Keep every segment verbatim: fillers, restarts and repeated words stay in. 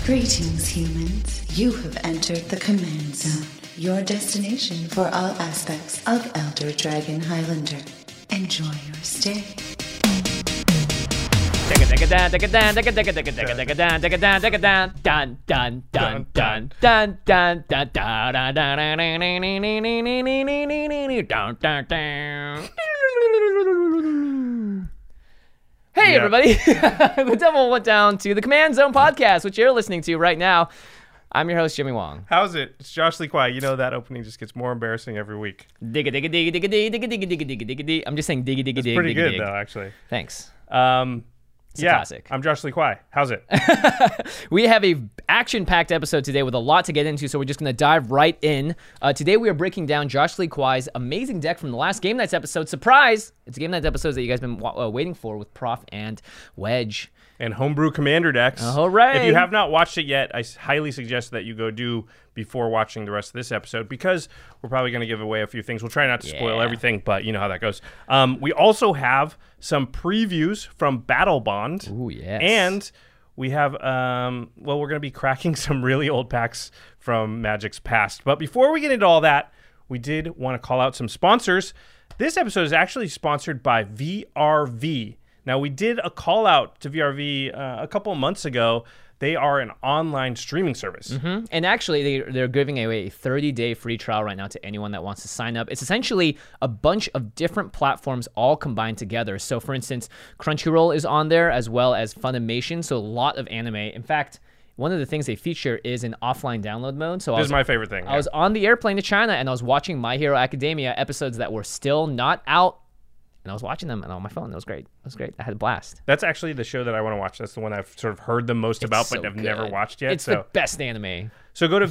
Greetings, humans. You have entered the Command Zone, your destination for all aspects of Elder Dragon Highlander. Enjoy your stay. Hey, everybody. The devil went down to the Command Zone podcast, which you're listening to right now. I'm your host, Jimmy Wong. How's it? It's Josh Lee Kwai. You know that opening just gets more embarrassing every week. Digga, digga, digga, digga, digga, digga, digga, digga, digga, digga, digga. I'm just saying digga, digga, It's digga, pretty digga, good, digga. though, actually. Thanks. Um, It's a yeah, classic. I'm Josh Lee Kwai. How's it? We have a action-packed episode today with a lot to get into, so we're just going to dive right in. Uh, today we are breaking down Josh Lee Kwai's amazing deck from the last Game Nights episode. Surprise! It's Game Nights episodes that you guys have been uh, waiting for with Prof and Wedge. And Homebrew Commander decks. All right. If you have not watched it yet, I s- highly suggest that you go do before watching the rest of this episode, because we're probably going to give away a few things. We'll try not to spoil Yeah. everything, but you know how that goes. Um, we also have some previews from Battle Bond. Ooh, yes. And we have, um, well, we're going to be cracking some really old packs from Magic's past. But before we get into all that, we did want to call out some sponsors. This episode is actually sponsored by V R V. Now, we did a call out to V R V uh, a couple of months ago. They are an online streaming service. Mm-hmm. And actually, they, they're giving away a thirty-day free trial right now to anyone that wants to sign up. It's essentially a bunch of different platforms all combined together. So, for instance, Crunchyroll is on there, as well as Funimation, so a lot of anime. In fact, one of the things they feature is an offline download mode. So I This was, is my favorite thing. I was on the airplane to China, and I was watching My Hero Academia episodes that were still not out. And I was watching them and on my phone. It was great. It was great. I had a blast. That's actually the show that I want to watch. That's the one I've sort of heard the most about, so but I've good. never watched yet. It's so. the best anime. So go to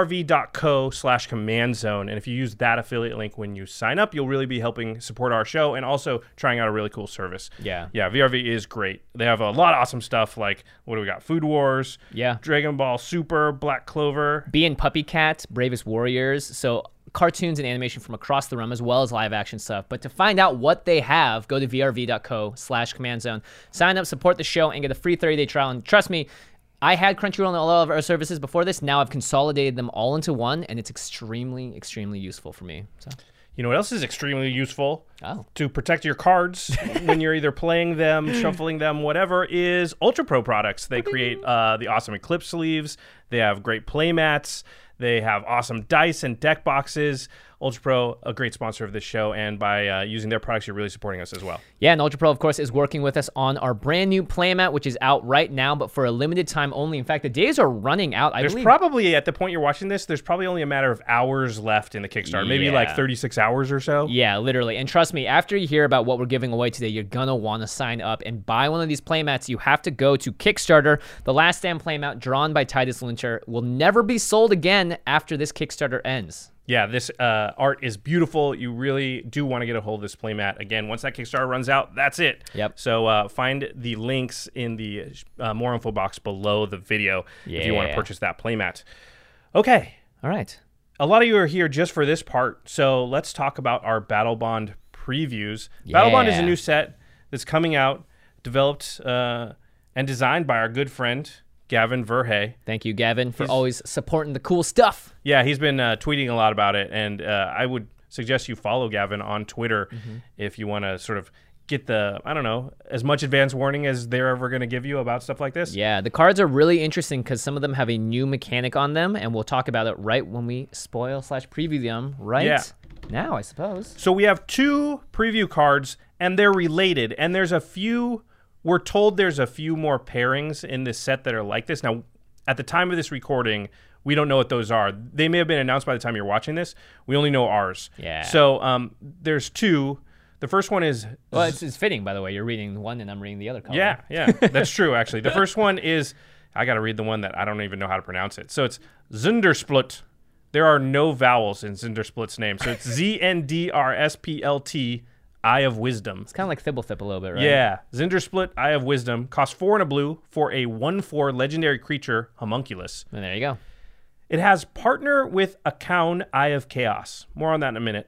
vrv.co slash command zone. And if you use that affiliate link when you sign up, you'll really be helping support our show and also trying out a really cool service. Yeah. Yeah, V R V is great. They have a lot of awesome stuff like, what do we got? Food Wars. Yeah. Dragon Ball Super, Black Clover. Bee and Puppy Cat, Bravest Warriors. So cartoons and animation from across the realm, as well as live action stuff. But to find out what they have, go to vrv.co slash command zone. Sign up, support the show, and get a free thirty-day trial. And trust me, I had Crunchyroll and all of our services before this. Now I've consolidated them all into one, and it's extremely, extremely useful for me. So, You know what else is extremely useful? oh, To protect your cards when you're either playing them, shuffling them, whatever, is Ultra Pro products. They create uh, the awesome Eclipse sleeves. They have great play mats. They have awesome dice and deck boxes. Ultra Pro, a great sponsor of this show, and by uh, using their products, you're really supporting us as well. yeah, and Ultra Pro, of course, is working with us on our brand new playmat, which is out right now, but for a limited time only. In fact, the days are running out. I There's believe probably, at the point you're watching this, there's probably only a matter of hours left in the Kickstarter. Maybe like Yeah. thirty-six hours or so. Yeah, literally. And trust me, after you hear about what we're giving away today, you're going to want to sign up and buy one of these playmats. You have to go to Kickstarter. The Last Stand playmat, drawn by Titus Linter, will never be sold again after this Kickstarter ends. Yeah, this uh, art is beautiful. You really do want to get a hold of this playmat. Again, once that Kickstarter runs out, that's it. Yep. So uh, find the links in the uh, more info box below the video if you want to Yeah. purchase that playmat. Okay, All right. a lot of you are here just for this part, so let's talk about our Battle Bond previews. Battle Bond is a Yeah. new set that's coming out, developed uh, and designed by our good friend Gavin Verhey. Thank you, Gavin, for He's- always supporting the cool stuff. Yeah, he's been uh, tweeting a lot about it, and uh, I would suggest you follow Gavin on Twitter Mm-hmm. if you want to sort of get the, I don't know, as much advance warning as they're ever going to give you about stuff like this. Yeah, the cards are really interesting because some of them have a new mechanic on them, and we'll talk about it right when we spoil slash preview them right Yeah. now, I suppose. So we have two preview cards, and they're related, and there's a few, we're told there's a few more pairings in this set that are like this. Now, at the time of this recording, we don't know what those are. They may have been announced by the time you're watching this. We only know ours. Yeah. So um, there's two. The first one is... Well, it's, it's fitting, by the way. You're reading one, and I'm reading the other color. Yeah, yeah, that's true, actually. The first one is, I got to read the one that I don't even know how to pronounce it. So it's Zundersplut. There are no vowels in Zundersplut's name. So it's Z N D R S P L T, Eye of Wisdom. It's kind of like Thibblethip a little bit, right? Yeah, Zundersplut, Eye of Wisdom, costs four and a blue for a one four legendary creature, Homunculus. And there you go. It has partner with Akaun, Eye of Chaos. More on that in a minute.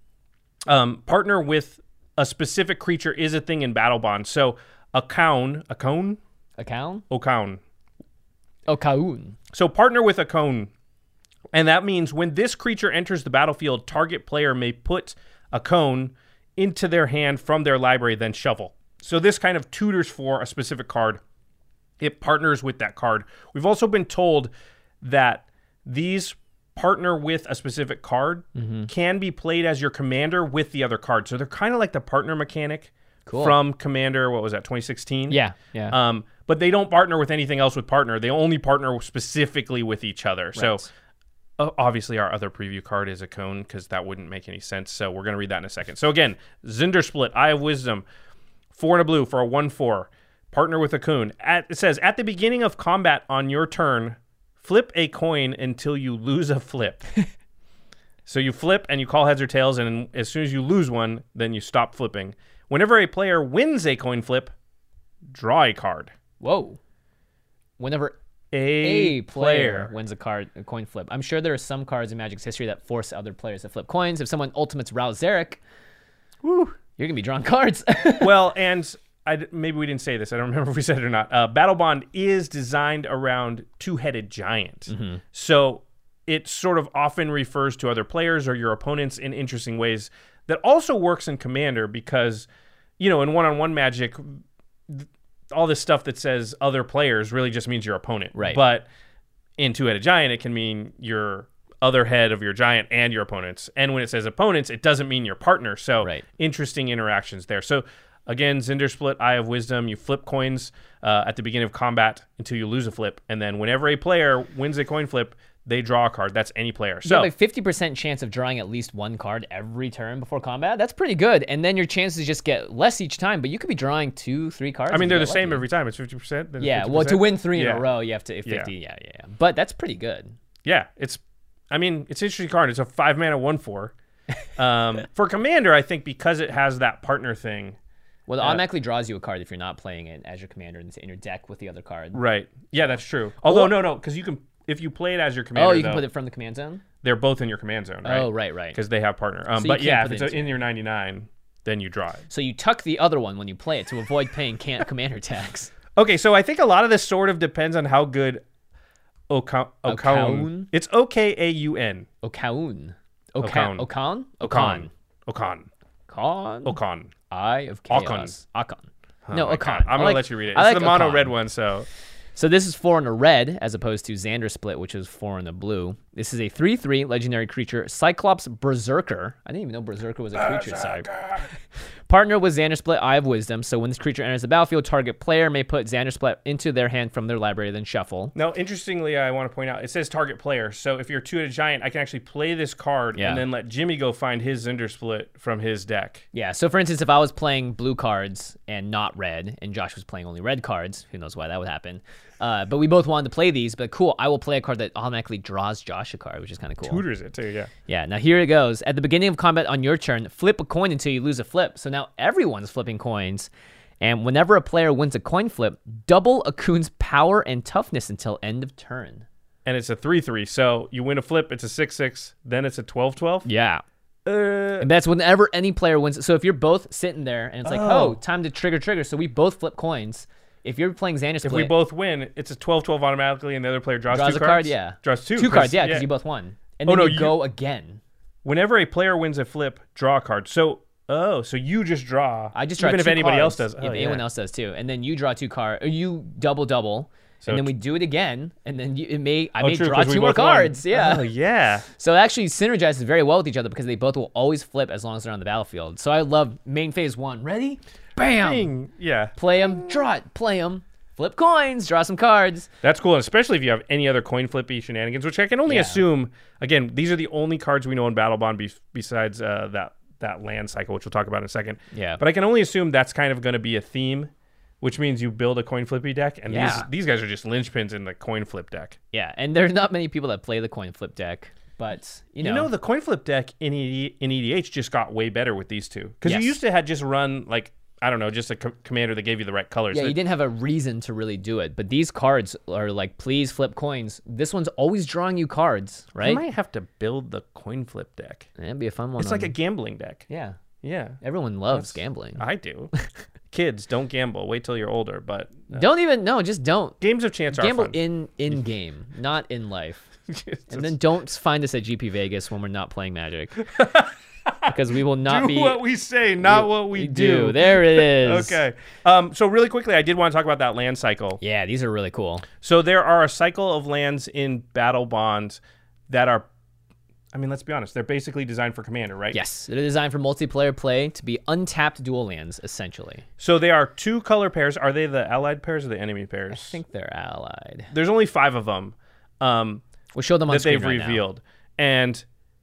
Um, partner with a specific creature is a thing in Battle Bond. So Akaun, Akaun? Akaun? Okaun. Okaun. So partner with a cone. And that means when this creature enters the battlefield, target player may put a cone into their hand from their library, then shuffle. So this kind of tutors for a specific card. It partners with that card. We've also been told that these partner with a specific card mm-hmm. can be played as your commander with the other card. So they're kind of like the partner mechanic cool. from Commander, what was that, twenty sixteen? Yeah, yeah. Um, but they don't partner with anything else with partner. They only partner specifically with each other. Right. So uh, obviously our other preview card is a cone because that wouldn't make any sense. So we're going to read that in a second. So again, Zundersplit, Eye of Wisdom, four and a blue for a one four. Partner with a coon. At, it says, at the beginning of combat on your turn, flip a coin until you lose a flip. So you flip and you call heads or tails, and as soon as you lose one, then you stop flipping. Whenever a player wins a coin flip, draw a card. Whoa. Whenever a, a player, player wins a card, a coin flip. I'm sure there are some cards in Magic's history that force other players to flip coins. If someone ultimates Raul Zarek, woo, you're going to be drawing cards. Well, and I, maybe we didn't say this. I don't remember if we said it or not. Uh, Battle Bond is designed around two-headed giant. Mm-hmm. So it sort of often refers to other players or your opponents in interesting ways. That also works in Commander because, you know, in one-on-one Magic, th- all this stuff that says other players really just means your opponent. Right. But in two-headed giant, it can mean your other head of your giant and your opponents. And when it says opponents, it doesn't mean your partner. So right. interesting interactions there. So again, Zundersplit, Eye of Wisdom, you flip coins uh, at the beginning of combat until you lose a flip. And then whenever a player wins a coin flip, they draw a card. That's any player. You so have a fifty percent chance of drawing at least one card every turn before combat. That's pretty good. And then your chances just get less each time, but you could be drawing two, three cards. I mean, they're the same every time. It's fifty percent. Then yeah, fifty percent. Well, to win three in yeah. a row, you have to fifty. Yeah. yeah, yeah, yeah. But that's pretty good. Yeah, it's, I mean, it's an interesting card. It's a five mana one four. Um, for Commander, I think because it has that partner thing. Well, it uh, automatically draws you a card if you're not playing it as your commander and it's in your deck with the other card. Right. Yeah, that's true. Although, or, no, no, because you can, if you play it as your commander, oh, you though, can put it from the command zone? They're both in your command zone, right? Oh, right, right. Because they have partner. Um, so but yeah, if it it's in your ninety-nine, then you draw it. So you tuck the other one when you play it to avoid paying can't commander tax. Okay, so I think a lot of this sort of depends on how good Okaun. Okaun. It's O K A U N. Okaun. Okaun. Okaun? Okaun. Okaun. Okaun. Okaun. Eye of Chaos. Akon. Oh no, Okaun. I'm going like, to let you read it. It's like the mono Okaun. red one, so. So this is four in a red, as opposed to Zundersplit, which is four in the blue. This is a three three legendary creature, Cyclops Berserker. I didn't even know Berserker was a creature type. Partner with Zundersplit, Eye of Wisdom. So when this creature enters the battlefield, target player may put Zundersplit into their hand from their library, then shuffle. Now, interestingly, I want to point out, it says target player. So if you're two-headed giant, I can actually play this card yeah. and then let Jimmy go find his Zundersplit from his deck. Yeah, so for instance, if I was playing blue cards and not red, and Josh was playing only red cards, who knows why that would happen. Uh, but we both wanted to play these, but cool, I will play a card that automatically draws Josh a card, which is kind of cool. Tutors it too, yeah. Yeah, now here it goes. At the beginning of combat on your turn, flip a coin until you lose a flip. So now everyone's flipping coins. And whenever a player wins a coin flip, double a coon's power and toughness until end of turn. And it's a three three, so you win a flip, it's a six six, then it's a twelve twelve? Yeah. Uh, and that's whenever any player wins. So if you're both sitting there and it's like, oh, oh time to trigger trigger, so we both flip coins. If you're playing Zundersplit, if we both win, it's a twelve twelve automatically, and the other player draws, draws two a cards. card, yeah, draws two. Two cards, yeah, because yeah. you both won, and oh, then no, you, you go again. Whenever a player wins a flip, draw a card. So, oh, so you just draw. I just draw even two if anybody cards, else does. Oh, if yeah. anyone else does too, and then you draw two cards, or you double double. So and then we do it again, and then you, it may I oh, may true, draw two more cards. Won. Yeah. Oh, yeah. So it actually synergizes very well with each other because they both will always flip as long as they're on the battlefield. So I love main phase one. Ready? Bam. Bing. Yeah. Play them. Draw it. Play them. Flip coins. Draw some cards. That's cool, and especially if you have any other coin flippy shenanigans, which I can only yeah. assume. Again, these are the only cards we know in Battle Bond be- besides uh, that that land cycle, which we'll talk about in a second. Yeah. But I can only assume that's kind of going to be a theme. Which means you build a coin flippy deck, and yeah. these these guys are just linchpins in the coin flip deck. Yeah, and there's not many people that play the coin flip deck, but you know, you know the coin flip deck in E D, in E D H just got way better with these two because yes. you used to have just run like I don't know, just a co- commander that gave you the right colors. Yeah, that, you didn't have a reason to really do it, but these cards are like, please flip coins. This one's always drawing you cards, right? I might have to build the coin flip deck. That'd be a fun one. It's on... like a gambling deck. Yeah, yeah. Everyone loves That's, gambling. I do. kids, don't gamble. Wait till you're older. But uh, Don't even no, just don't. games of chance Gamble are fun. in in game, not in life. And then don't find us at G P Vegas when we're not playing Magic, because we will not do be. what we say, not what we, we do. do. There it is. Okay. Um, so really quickly, I did want to talk about that land cycle. Yeah, these are really cool. So there are a cycle of lands in Battle Bond that are, I mean, let's be honest, they're basically designed for Commander, right? Yes, they're designed for multiplayer play to be untapped dual lands, essentially. So they are two color pairs. Are they the allied pairs or the enemy I pairs? think they're allied. There's only five of them. Um, We'll show them on that screen they've right now. revealed. And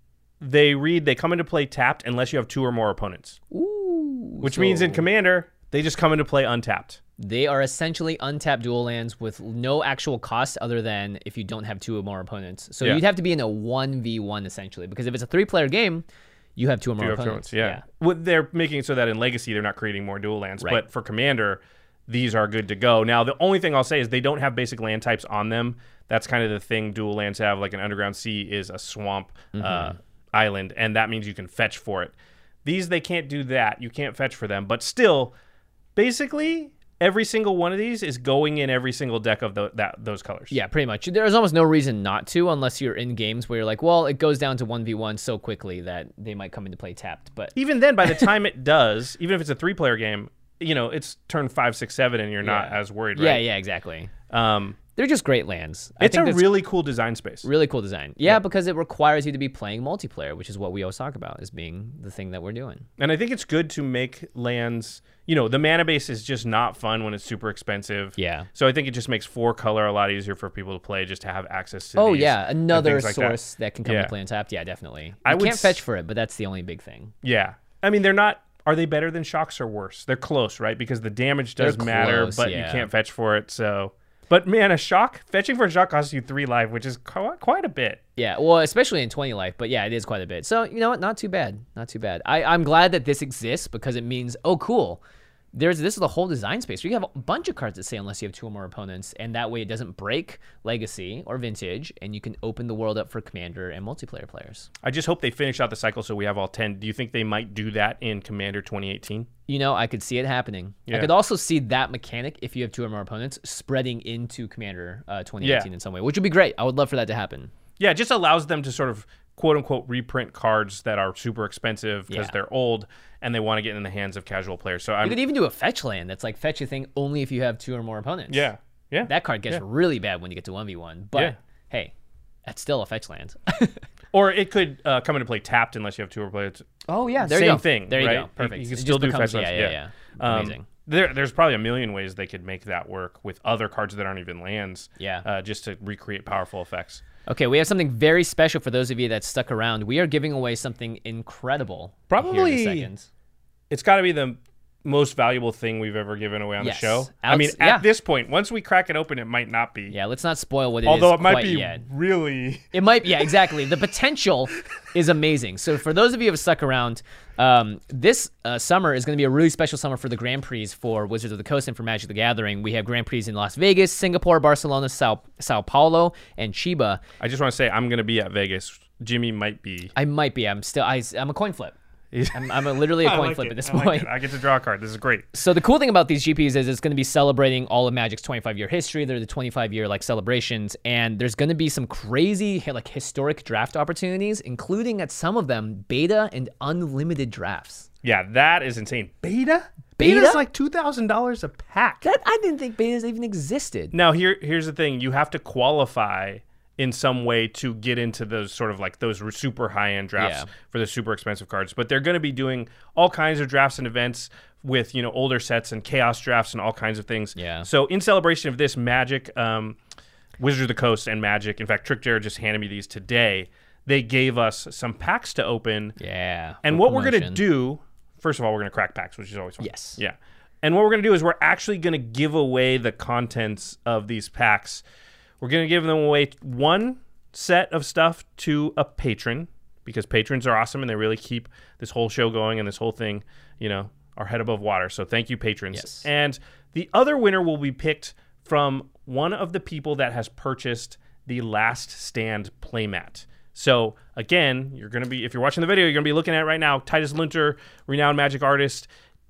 they read, they come into play tapped unless you have two or more opponents. Ooh, Which so means in Commander, they just come into play untapped. they are essentially untapped dual lands with no actual cost other than if you don't have two or more opponents. So Yeah. you'd have to be in a one v one essentially, because if it's a three-player game, you have two or more You have opponents. opponents, yeah. Well, they're making it so that in Legacy, they're not creating more dual lands. Right. But for Commander, these are good to go. Now, the only thing I'll say is they don't have basic land types on them. That's kind of the thing dual lands have. Like an Underground Sea is a swamp Mm-hmm. uh, island, and that means you can fetch for it. These, they can't do that. You can't fetch for them. But still, basically, every single one of these is going in every single deck of the, that those colors. Yeah, pretty much. There's almost no reason not to, unless you're in games where you're like, well, it goes down to one v one so quickly that they might come into play tapped. But Even then, by the time it does, even if it's a three-player game, you know, it's turn five, six, seven, and you're not Yeah. as worried, yeah, right? yeah, exactly. Um, They're just great lands. I it's think a that's really cool design space. really cool design. Yeah, because it requires you to be playing multiplayer, which is what we always talk about as being the thing that we're doing. And I think it's good to make lands, you know, the mana base is just not fun when it's super expensive. Yeah. So I think it just makes four color a lot easier for people to play, just to have access to Oh these yeah, and another things like that. source that. can come Yeah. to play untapped. Yeah, definitely. You I would can't s- fetch for it, but that's the only big thing. Yeah. I mean, they're not, are they better than Shocks or worse? They're close, right? Because the damage does They're matter, close, but yeah. you can't fetch for it. So, but man, a Shock, fetching for a Shock costs you three life, which is qu- quite a bit. Yeah, well, especially in twenty life, but yeah, it is quite a bit. So you know what? Not too bad. Not too bad. I, I'm glad that this exists because it means, oh, cool. There's this is the whole design space. You have a bunch of cards that say unless you have two or more opponents, and that way it doesn't break Legacy or Vintage, and you can open the world up for Commander and multiplayer players. I just hope they finish out the cycle so we have all ten. Do you think they might do that in Commander twenty eighteen? You know, I could see it happening. I Yeah. could also see that mechanic, if you have two or more opponents, spreading into Commander uh, twenty eighteen Yeah. in some way, which would be great. I would love for that to happen. Yeah, it just allows them to sort of quote unquote reprint cards that are super expensive because Yeah. they're old and they want to get in the hands of casual players. So I'm You could even do a fetch land that's like fetch a thing only if you have two or more opponents. yeah, yeah. That card gets Yeah. really bad when you get to one v one, but Yeah. hey, that's still a fetch land. Or it could uh, come into play tapped unless you have two or players. Oh yeah, there Same you go. thing. There you right? go. Perfect. You, It can just still do becomes- fetch yeah, lands. yeah, yeah. Um, Amazing. There, there's probably a million ways they could make that work with other cards that aren't even lands. Yeah. Uh, just to recreate powerful effects. Okay, we have something very special for those of you that stuck around. We are giving away something incredible. Probably- here in a second. It's got to be the most valuable thing we've ever given away on Yes. the show. I Alex- mean, yeah. at this point, once we crack it open, it might not be. Yeah, let's not spoil what it is. Although it might quite be yet. really. It might, yeah, exactly. The potential is amazing. So for those of you who have stuck around, um, this uh, summer is going to be a really special summer for the Grand Prix for Wizards of the Coast and for Magic the Gathering. We have Grand Prix in Las Vegas, Singapore, Barcelona, Sao, Sao Paulo, and Chiba. I just want to say I'm going to be at Vegas. Jimmy might be. I might be. I'm still. I, I'm a coin flip. I'm, I'm a, literally a I coin like flip it. at this I like point. it. I get to draw a card. This is great. So the cool thing about these G Ps is it's going to be celebrating all of Magic's twenty-five year history. They're the twenty-five year like celebrations, and there's going to be some crazy like historic draft opportunities, including at some of them beta and unlimited drafts. Yeah, that is insane. Beta? Beta? Beta's like two thousand dollars a pack. That I didn't think betas even existed. Now, here, here's the thing. You have to qualify in some way to get into those sort of like those super high-end drafts Yeah. for the super expensive cards. But they're going to be doing all kinds of drafts and events with, you know, older sets and chaos drafts and all kinds of things. Yeah. So in celebration of this, Magic, um, Wizards of the Coast and Magic, in fact, Trick Jared just handed me these today. They gave us some packs to open. Yeah. And for what we're going to promotion. do, first of all, we're going to crack packs, which is always fun. Yes. Yeah. And what we're going to do is we're actually going to give away the contents of these packs. We're going to give them away one set of stuff to a patron because patrons are awesome and they really keep this whole show going and this whole thing, you know, our head above water. So thank you, patrons. Yes. And the other winner will be picked from one of the people that has purchased the Last Stand playmat. So again, you're going to be, if you're watching the video, you're going to be looking at it right now, Titus Lunter, renowned Magic artist.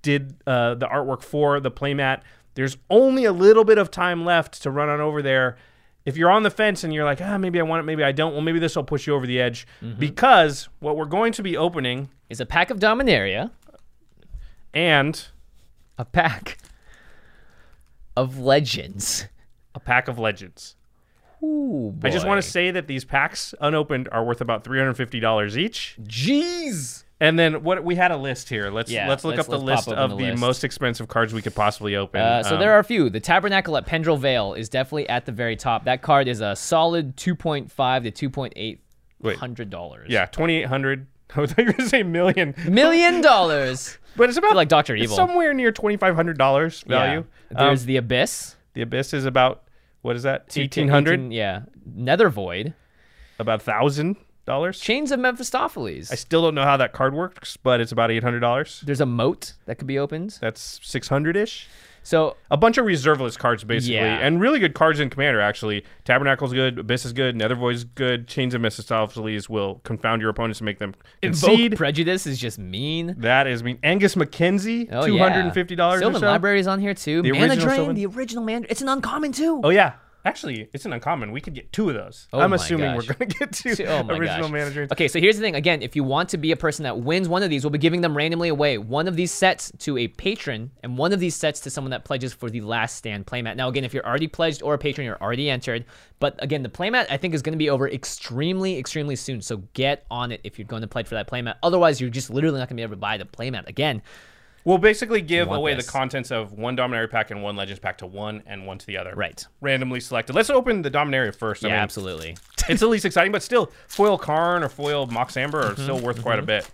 did uh, the artwork for the playmat. There's only a little bit of time left to run on over there. If you're on the fence and you're like, ah, maybe I want it, maybe I don't, well, maybe this will push you over the edge. Mm-hmm. Because what we're going to be opening is a pack of Dominaria and a pack of Legends. A pack of Legends. Ooh, boy. I just want to say that these packs unopened are worth about three hundred fifty dollars each. Jeez. And then what we had a list here. Let's yeah, let's look let's, up the let's list up of the, the list. most expensive cards we could possibly open. Uh, so um, there are a few. The Tabernacle at Pendrell Vale is definitely at the very top. That card is a solid two point five to two point eight hundred dollars. Yeah, twenty-eight hundred. I thought you were going to say million. Million dollars. But it's about like Doctor It's Evil. somewhere near twenty-five hundred dollars value. Yeah. There's Um, the Abyss. the Abyss is about, what is that? eighteen hundred? Yeah. Nether Void. About one thousand dollars. Chains of Mephistopheles. I still don't know how that card works, but it's about eight hundred dollars. There's a moat that could be opened. That's six hundred-ish. So a bunch of reserve list cards, basically. Yeah. And really good cards in Commander, actually. Tabernacle's good. Abyss is good. Nether Void's good. Chains of Mephistopheles will confound your opponents and make them concede. Invoke Prejudice is just mean. That is mean. Angus McKenzie, Oh, two hundred fifty dollars yeah. or Sylvan so. Library's on here, too. The Mana original Drain, Sylvan? the original man. It's an uncommon, too. Oh, yeah. Actually, it's an uncommon. We could get two of those. Oh I'm my assuming gosh. we're going to get two Oh my original gosh. Mana Drains. Okay, so here's the thing. Again, if you want to be a person that wins one of these, we'll be giving them randomly away. One of these sets to a patron, and one of these sets to someone that pledges for the Last Stand playmat. Now, again, if you're already pledged or a patron, you're already entered. But again, the playmat, I think, is going to be over extremely, extremely soon. So get on it if you're going to pledge for that playmat. Otherwise, you're just literally not going to be able to buy the playmat. Again, We'll basically give want away this. the contents of one Dominaria pack and one Legends pack to one and one to the other. right. Randomly selected. Let's open the Dominaria first. I Yeah, mean, absolutely. it's the least exciting, but still, foil Karn or foil Mox Amber are Mm-hmm, still worth quite a bit.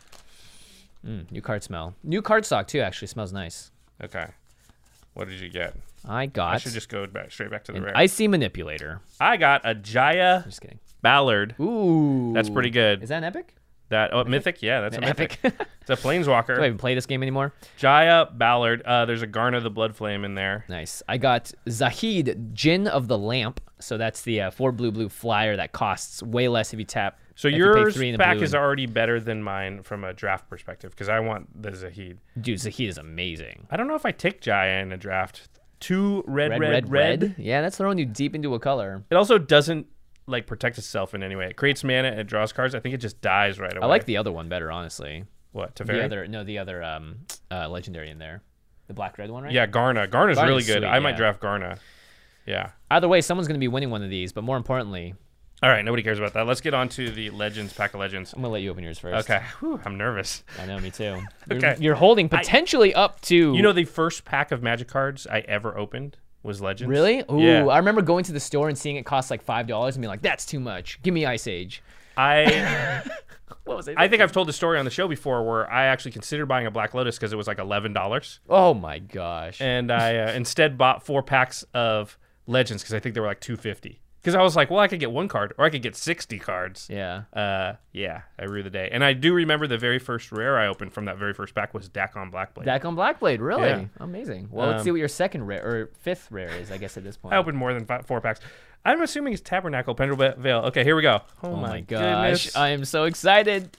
Mm, new card smell. New card stock, too, actually. Smells nice. Okay. What did you get? I got I should just go back straight back to the an rare. Icy Manipulator. I got a Jaya Just kidding. Ballard. Ooh. That's pretty good. Is that an epic? That oh, mythic? Yeah, that's a mythic. Epic. It's a planeswalker. Do I even play this game anymore? Jaya Ballard. Uh, there's a Garna the Bloodflame in there. Nice. I got Zahid, Jinn of the Lamp. So that's the uh, four blue blue flyer that costs way less if you tap. So if you pay yours three in the back blue is and- already better than mine from a draft perspective because I want the Zahid. Dude, Zahid is amazing. I don't know if I take Jaya in a draft. Two red, red, red, red. Yeah, that's throwing you deep into a color. It also doesn't like protect itself in any way. It creates mana. It draws cards. I think it just dies right away. I like the other one better, honestly. what The Teferi? other, no, the other um, uh, legendary in there. The black red one, right? Yeah, Garna. Garna's Garna's really good. sweet, I might yeah. draft Garna. Yeah. Either way, someone's going to be winning one of these, but more importantly, All right. Nobody cares about that. Let's get on to the Legends pack of Legends. I'm going to let you open yours first. Okay. Whew, I'm nervous. I know, me too. You're, Okay. You're holding potentially up to... You know, the first pack of Magic cards I ever opened was Legends. Really? Ooh, Yeah. I remember going to the store and seeing it cost like five dollars and being like, that's too much. Give me Ice Age. I What was it? I think I've told the story on the show before where I actually considered buying a Black Lotus because it was like eleven dollars. Oh my gosh. And I uh, instead bought four packs of Legends because I think they were like two fifty. Because I was like, well, I could get one card or I could get sixty cards. Yeah. Uh, yeah, I rue the day. And I do remember the very first rare I opened from that very first pack was Dakon Blackblade. Dakon Blackblade, really? Yeah. Amazing. Well, let's Um, see what your second rare or fifth rare is, I guess, at this point. I opened more than five, four packs. I'm assuming it's Tabernacle, Pendrell Vale. Okay, here we go. Oh, Oh my, my gosh. goodness. I am so excited.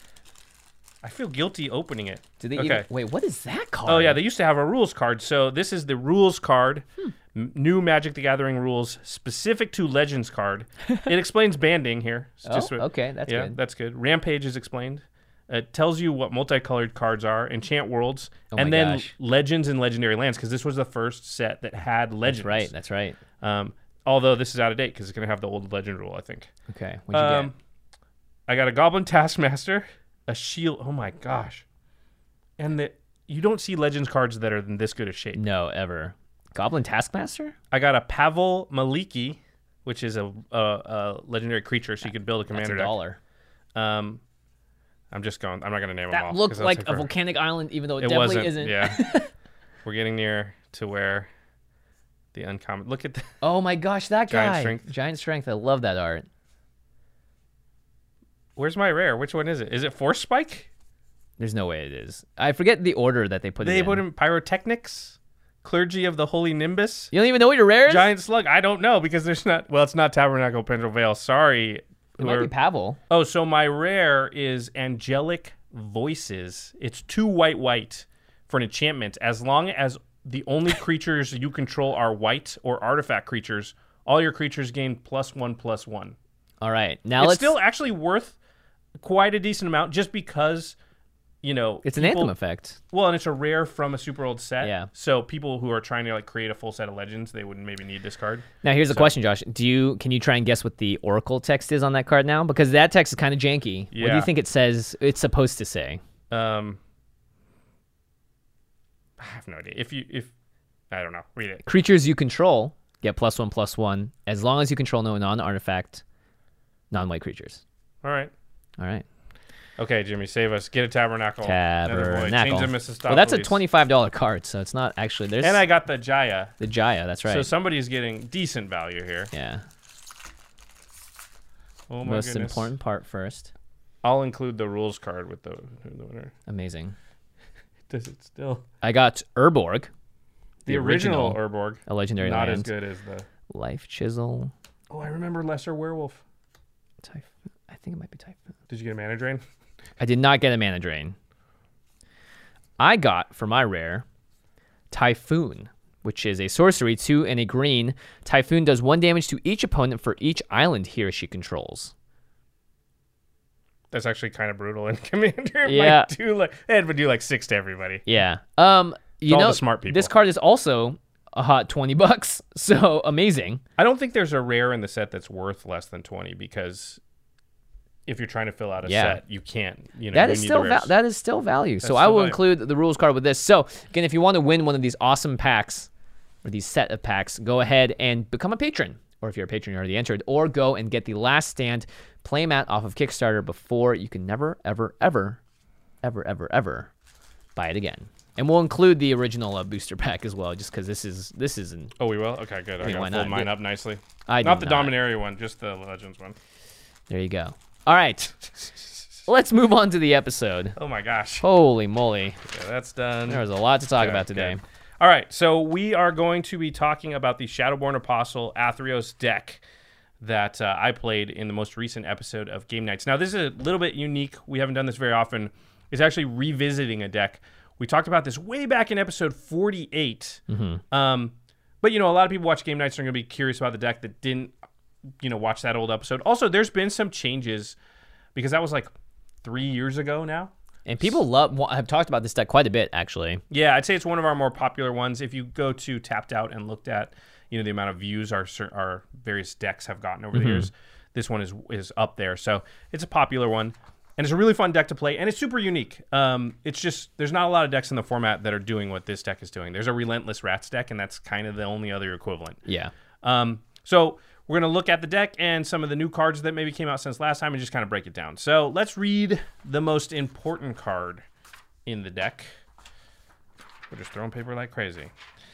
I feel guilty opening it. Did they okay. even... Wait, what is that card? Oh, yeah, they used to have a rules card. So this is the rules card. Hmm. M- new Magic the Gathering rules specific to Legends card. It explains banding here. It's Oh, just what- okay, that's yeah, good. that's good. Rampage is explained. It tells you what multicolored cards are, Enchant Worlds, Oh my and then gosh. Legends and Legendary Lands, because this was the first set that had Legends. That's right, that's right. Um, although this is out of date because it's going to have the old Legend rule, I think. Okay, what'd you Um, I got a Goblin Taskmaster, a Shield. Oh my gosh. And the, you don't see Legends cards that are in this good a shape. get? No, ever. Goblin Taskmaster? I got a Pavel Maliki, which is a, a, a legendary creature, so you could build a That's commander a deck. dollar. Um, I'm just going. I'm not going to name them all. That 'cause looked that'll like take a forever. volcanic island, even though it, It definitely wasn't. isn't. Yeah. We're getting near to where the uncommon. Look at the. Oh my gosh, that Giant guy. Strength. Giant Strength. I love that art. Where's my rare? Which one is it? Is it Force Spike? There's no way it is. I forget the order that they put it They in. put in Pyrotechnics, Clergy of the Holy Nimbus, You don't even know what your rare is? Giant Slug. I don't know because there's not. Well, it's not Tabernacle Pendrell Vale. Sorry. It might be Pavel. Oh, so my rare is Angelic Voices. It's two white white for an enchantment, as long as the only creatures you control are white or artifact creatures, all your creatures gain plus one, plus one. All right. Now it's let's... still actually worth quite a decent amount just because, you know... It's people, an Anthem effect. Well, and it's a rare from a super old set. Yeah. So people who are trying to like create a full set of legends, they wouldn't maybe need this card. Now here's so. a question, Josh. Do you Can you try and guess what the Oracle text is on that card now? Because that text is kind of janky. Yeah. What do you think it says it's supposed to say? Um, I have no idea. If you... if I don't know. Read it. Creatures you control get plus one, plus one, as long as you control no non-artifact, non-white creatures. All right. All right. Okay, Jimmy, save us. Get a Tabernacle. Tabernacle. Change the Mephistopolis. Well, that's a twenty-five dollars card, so it's not actually... There's And I got the Jaya. The Jaya, that's right. So somebody's getting decent value here. Yeah. Oh, my Most goodness. important part first. I'll include the rules card with the, the winner. Amazing. Does it still? I got Urborg. The, the original, original Urborg. A legendary Not land. as good as the... Life Chisel. Oh, I remember Lesser Werewolf. Typhoon. I think it might be Typhoon. Did you get a Mana Drain? I did not get a Mana Drain. I got, for my rare, Typhoon, which is a sorcery, two and a green. Typhoon does one damage to each opponent for each island he or she controls. That's actually kind of brutal in Commander. It Yeah. might do like, it would do like six to everybody. Yeah. Um, you all know, the smart people. This card is also a hot twenty bucks, so amazing. I don't think there's a rare in the set that's worth less than twenty because if you're trying to fill out a Yeah. set, you can't. You know, That you is need still the va- rares. that is still value. That's so I still will value. include the rules card with this. So again, if you want to win one of these awesome packs or these set of packs, go ahead and become a patron. Or if you're a patron, you already entered. Or go and get the Last Stand playmat off of Kickstarter before you can never, ever, ever, ever, ever, ever buy it again. And we'll include the original uh, booster pack as well, just because this is this is an. Oh, we will. Okay, good. I, I mean, got why to fold not? mine Yeah. up nicely. I do not the not. Dominaria one, just the Legends one. There you go. All right, let's move on to the episode. Oh my gosh. Holy moly, Yeah, that's done. there was a lot to talk Good, about today. good. All right, so we are going to be talking about the Shadowborn Apostle Athreos deck that uh, I played in the most recent episode of Game Nights. Now, this is a little bit unique. We haven't done this very often. It's actually revisiting a deck. We talked about this way back in episode forty-eight. Mm-hmm. Um, but, you know, a lot of people watch Game Nights are going to be curious about the deck that didn't, you know, watch that old episode. Also, there's been some changes because that was like three years ago now. And people love have talked about this deck quite a bit, actually. Yeah, I'd say it's one of our more popular ones. If you go to Tapped Out and looked at, you know, the amount of views our our various decks have gotten over Mm-hmm. the years, this one is is up there. So it's a popular one, and it's a really fun deck to play, and it's super unique. Um, it's just there's not a lot of decks in the format that are doing what this deck is doing. There's a Relentless Rats deck, and that's kind of the only other equivalent. Yeah. Um, so we're going to look at the deck and some of the new cards that maybe came out since last time and just kind of break it down. So let's read the most important card in the deck. We're just throwing paper like crazy.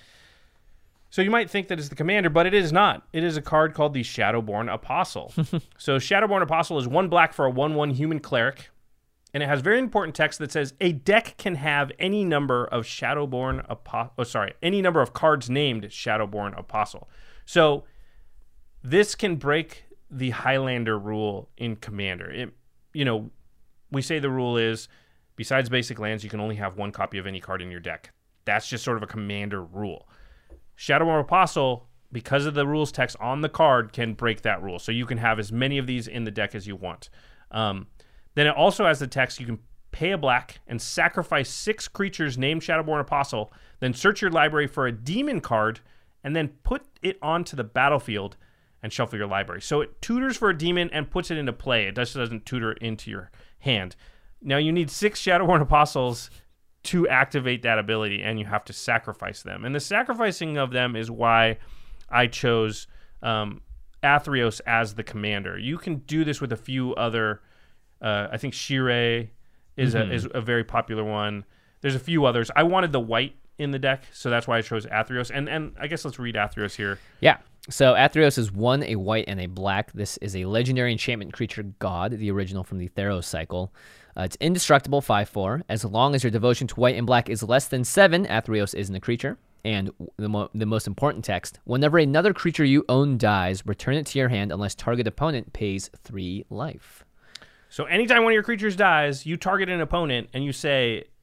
So you might think that it's the commander, but it is not. It is a card called the Shadowborn Apostle. So Shadowborn Apostle is one black for a one one human cleric, and it has very important text that says a deck can have any number of Shadowborn Apostle. Oh, sorry, any number of cards named Shadowborn Apostle. So this can break the Highlander rule in Commander. It, you know, we say the rule is besides basic lands, you can only have one copy of any card in your deck. That's just sort of a Commander rule. Shadowborn Apostle, because of the rules text on the card, can break that rule. So you can have as many of these in the deck as you want. Um, then it also has the text, you can pay a black and sacrifice six creatures named Shadowborn Apostle, then search your library for a demon card, and then put it onto the battlefield and shuffle your library. So it tutors for a demon and puts it into play. It just doesn't tutor it into your hand. Now you need six Shadowborn Apostles to activate that ability, and you have to sacrifice them. And the sacrificing of them is why I chose um, Athreos as the commander. You can do this with a few other, uh, I think Shirei is, Mm-hmm. a, is a very popular one. There's a few others. I wanted the white in the deck, so that's why I chose Athreos. And and I guess let's read Athreos here. Yeah. So Athreos is one, a white, and a black. This is a legendary enchantment creature god, the original from the Theros cycle. Uh, it's indestructible, five four. As long as your devotion to white and black is less than seven, Athreos isn't a creature. And the, mo- the most important text, whenever another creature you own dies, return it to your hand unless target opponent pays three life. So anytime one of your creatures dies, you target an opponent and you say,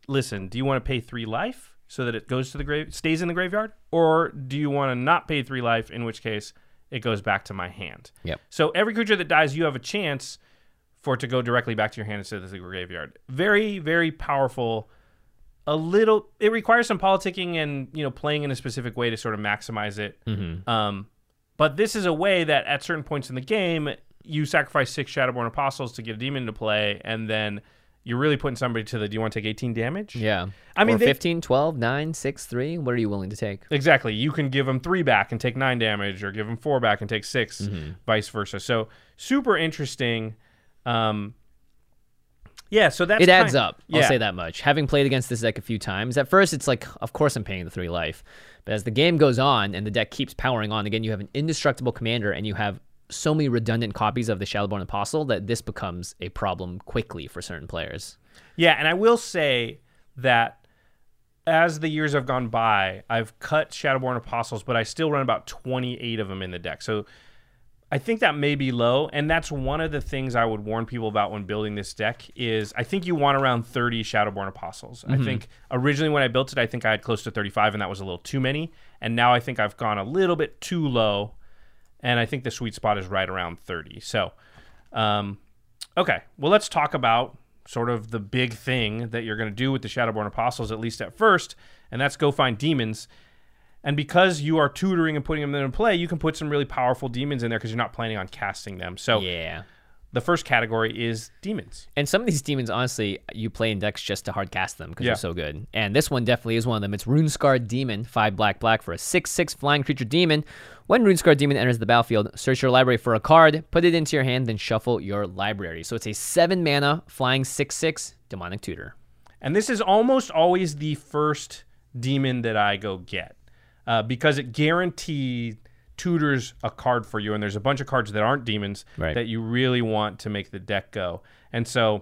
listen, do you want to pay three life so that it goes to the grave, stays in the graveyard? Or do you want to not pay three life, in which case it goes back to my hand? Yep. So every creature that dies, you have a chance for it to go directly back to your hand instead of the graveyard. Very, very powerful. A little, it requires some politicking and, you know, playing in a specific way to sort of maximize it. Mm-hmm. Um, but this is a way that at certain points in the game, you sacrifice six Shadowborn Apostles to get a demon to play, and then you're really putting somebody to the, do you want to take eighteen damage? Yeah. I mean, or they, fifteen, twelve, nine, six, three. What are you willing to take? Exactly. You can give them three back and take nine damage, or give them four back and take six, mm-hmm. vice versa. So super interesting. Um, yeah, so that's it adds kind, up. I'll yeah. say that much. Having played against this deck a few times, at first it's like, of course I'm paying the three life. But as the game goes on and the deck keeps powering on, again, you have an indestructible commander and you have so many redundant copies of the Shadowborn Apostle that this becomes a problem quickly for certain players. Yeah, and I will say that as the years have gone by, I've cut Shadowborn Apostles, but I still run about twenty-eight of them in the deck. So I think that may be low, and that's one of the things I would warn people about when building this deck is I think you want around thirty Shadowborn Apostles. Mm-hmm. I think originally when I built it, I think I had close to thirty-five, and that was a little too many. And now I think I've gone a little bit too low, and I think the sweet spot is right around thirty. So, um, okay, well, let's talk about sort of the big thing that you're going to do with the Shadowborn Apostles, at least at first, and that's go find demons. And because you are tutoring and putting them in play, you can put some really powerful demons in there because you're not planning on casting them. So yeah. The first category is demons. And some of these demons, honestly, you play in decks just to hard cast them because yeah. they're so good. And this one definitely is one of them. It's Runescarred Demon, five black black for a six six flying creature demon. When Runescarred Demon enters the battlefield, search your library for a card, put it into your hand, then shuffle your library. So it's a seven mana flying six six demonic tutor. And this is almost always the first demon that I go get uh, because it guaranteed tutors a card for you, and there's a bunch of cards that aren't demons right. that you really want to make the deck go. And so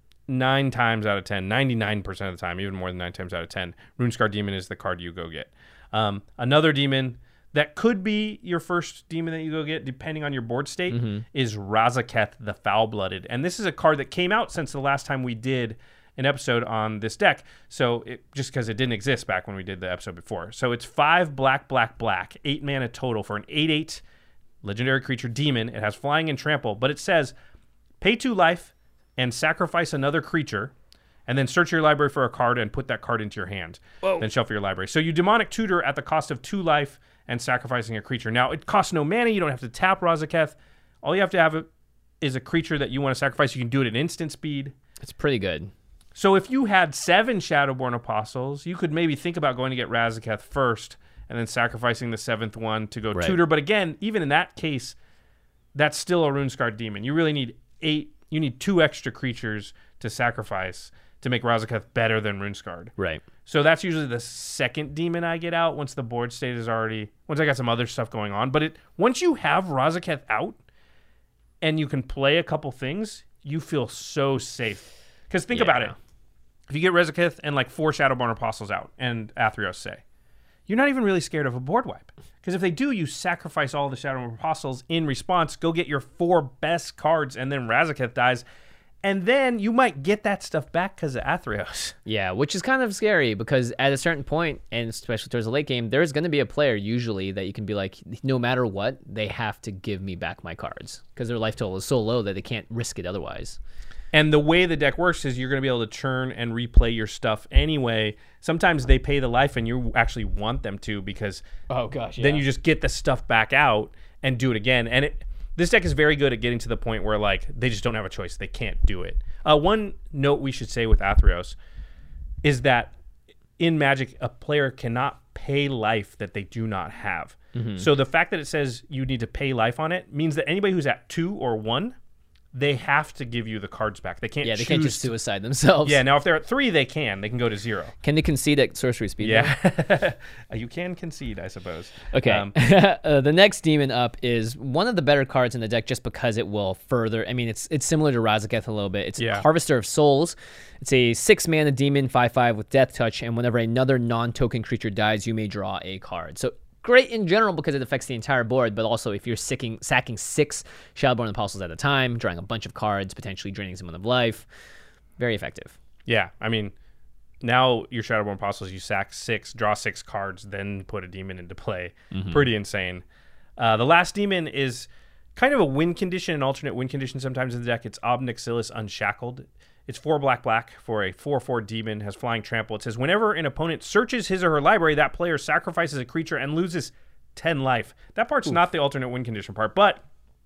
nine times out of ten, ninety-nine percent of the time, even more than nine times out of ten, Runescarred Demon is the card you go get. Um, another demon that could be your first demon that you go get, depending on your board state, mm-hmm. is Razaketh the Foul-Blooded. And this is a card that came out since the last time we did an episode on this deck, so it, just because it didn't exist back when we did the episode before. So it's five black, black, black, eight mana total for an eight eight legendary creature demon. It has flying and trample, but it says pay two life and sacrifice another creature, and then search your library for a card and put that card into your hand. Whoa. Then shuffle your library. So you demonic tutor at the cost of two life and sacrificing a creature. Now, it costs no mana. You don't have to tap Razaketh. All you have to have is a creature that you want to sacrifice. You can do it at instant speed. It's pretty good. So if you had seven Shadowborn Apostles, you could maybe think about going to get Razaketh first and then sacrificing the seventh one to go right. tutor. But again, even in that case, that's still a Runescarred Demon. You really need eight. You need two extra creatures to sacrifice to make Razaketh better than Runescarred. Right. So that's usually the second demon I get out once the board state is already, once I got some other stuff going on. But it once you have Razaketh out and you can play a couple things, you feel so safe. Because think yeah. about it. If you get Razaketh and like four Shadowborn Apostles out and Athreos say, you're not even really scared of a board wipe. Because if they do, you sacrifice all the Shadowborn Apostles in response, go get your four best cards, and then Razaketh dies. And then you might get that stuff back because of Athreos. Yeah, which is kind of scary because at a certain point, and especially towards the late game, there's going to be a player usually that you can be like, no matter what, they have to give me back my cards because their life total is so low that they can't risk it otherwise. And the way the deck works is you're going to be able to churn and replay your stuff anyway. Sometimes they pay the life and you actually want them to because oh gosh, yeah. then you just get the stuff back out and do it again. And it, this deck is very good at getting to the point where like they just don't have a choice. They can't do it. Uh, one note we should say with Athreos is that in Magic, a player cannot pay life that they do not have. Mm-hmm. So the fact that it says you need to pay life on it means that anybody who's at two or one, they have to give you the cards back. They can't. Yeah, they choose can't just suicide themselves. Yeah, now if they're at three, they can. They can go to zero. Can they concede at sorcery speed? Yeah, you can concede, I suppose. Okay. Um, uh, the next demon up is one of the better cards in the deck, just because it will further. I mean, it's it's similar to Razaketh a little bit. It's yeah. Harvester of Souls. It's a six mana demon, five five with Death Touch, and whenever another non-token creature dies, you may draw a card. So. Great in general because it affects the entire board, but also if you're sicking, sacking six Shadowborn Apostles at a time, drawing a bunch of cards, potentially draining someone of life, very effective. Yeah, I mean, now your Shadowborn Apostles, you sack six, draw six cards, then put a demon into play. Mm-hmm. Pretty insane. Uh, the last demon is kind of a win condition, an alternate win condition sometimes in the deck. It's Ob Nixilis Unshackled. It's four black black for a four four demon, has flying trample. It says whenever an opponent searches his or her library, that player sacrifices a creature and loses ten life. That part's Oof. Not the alternate win condition part, but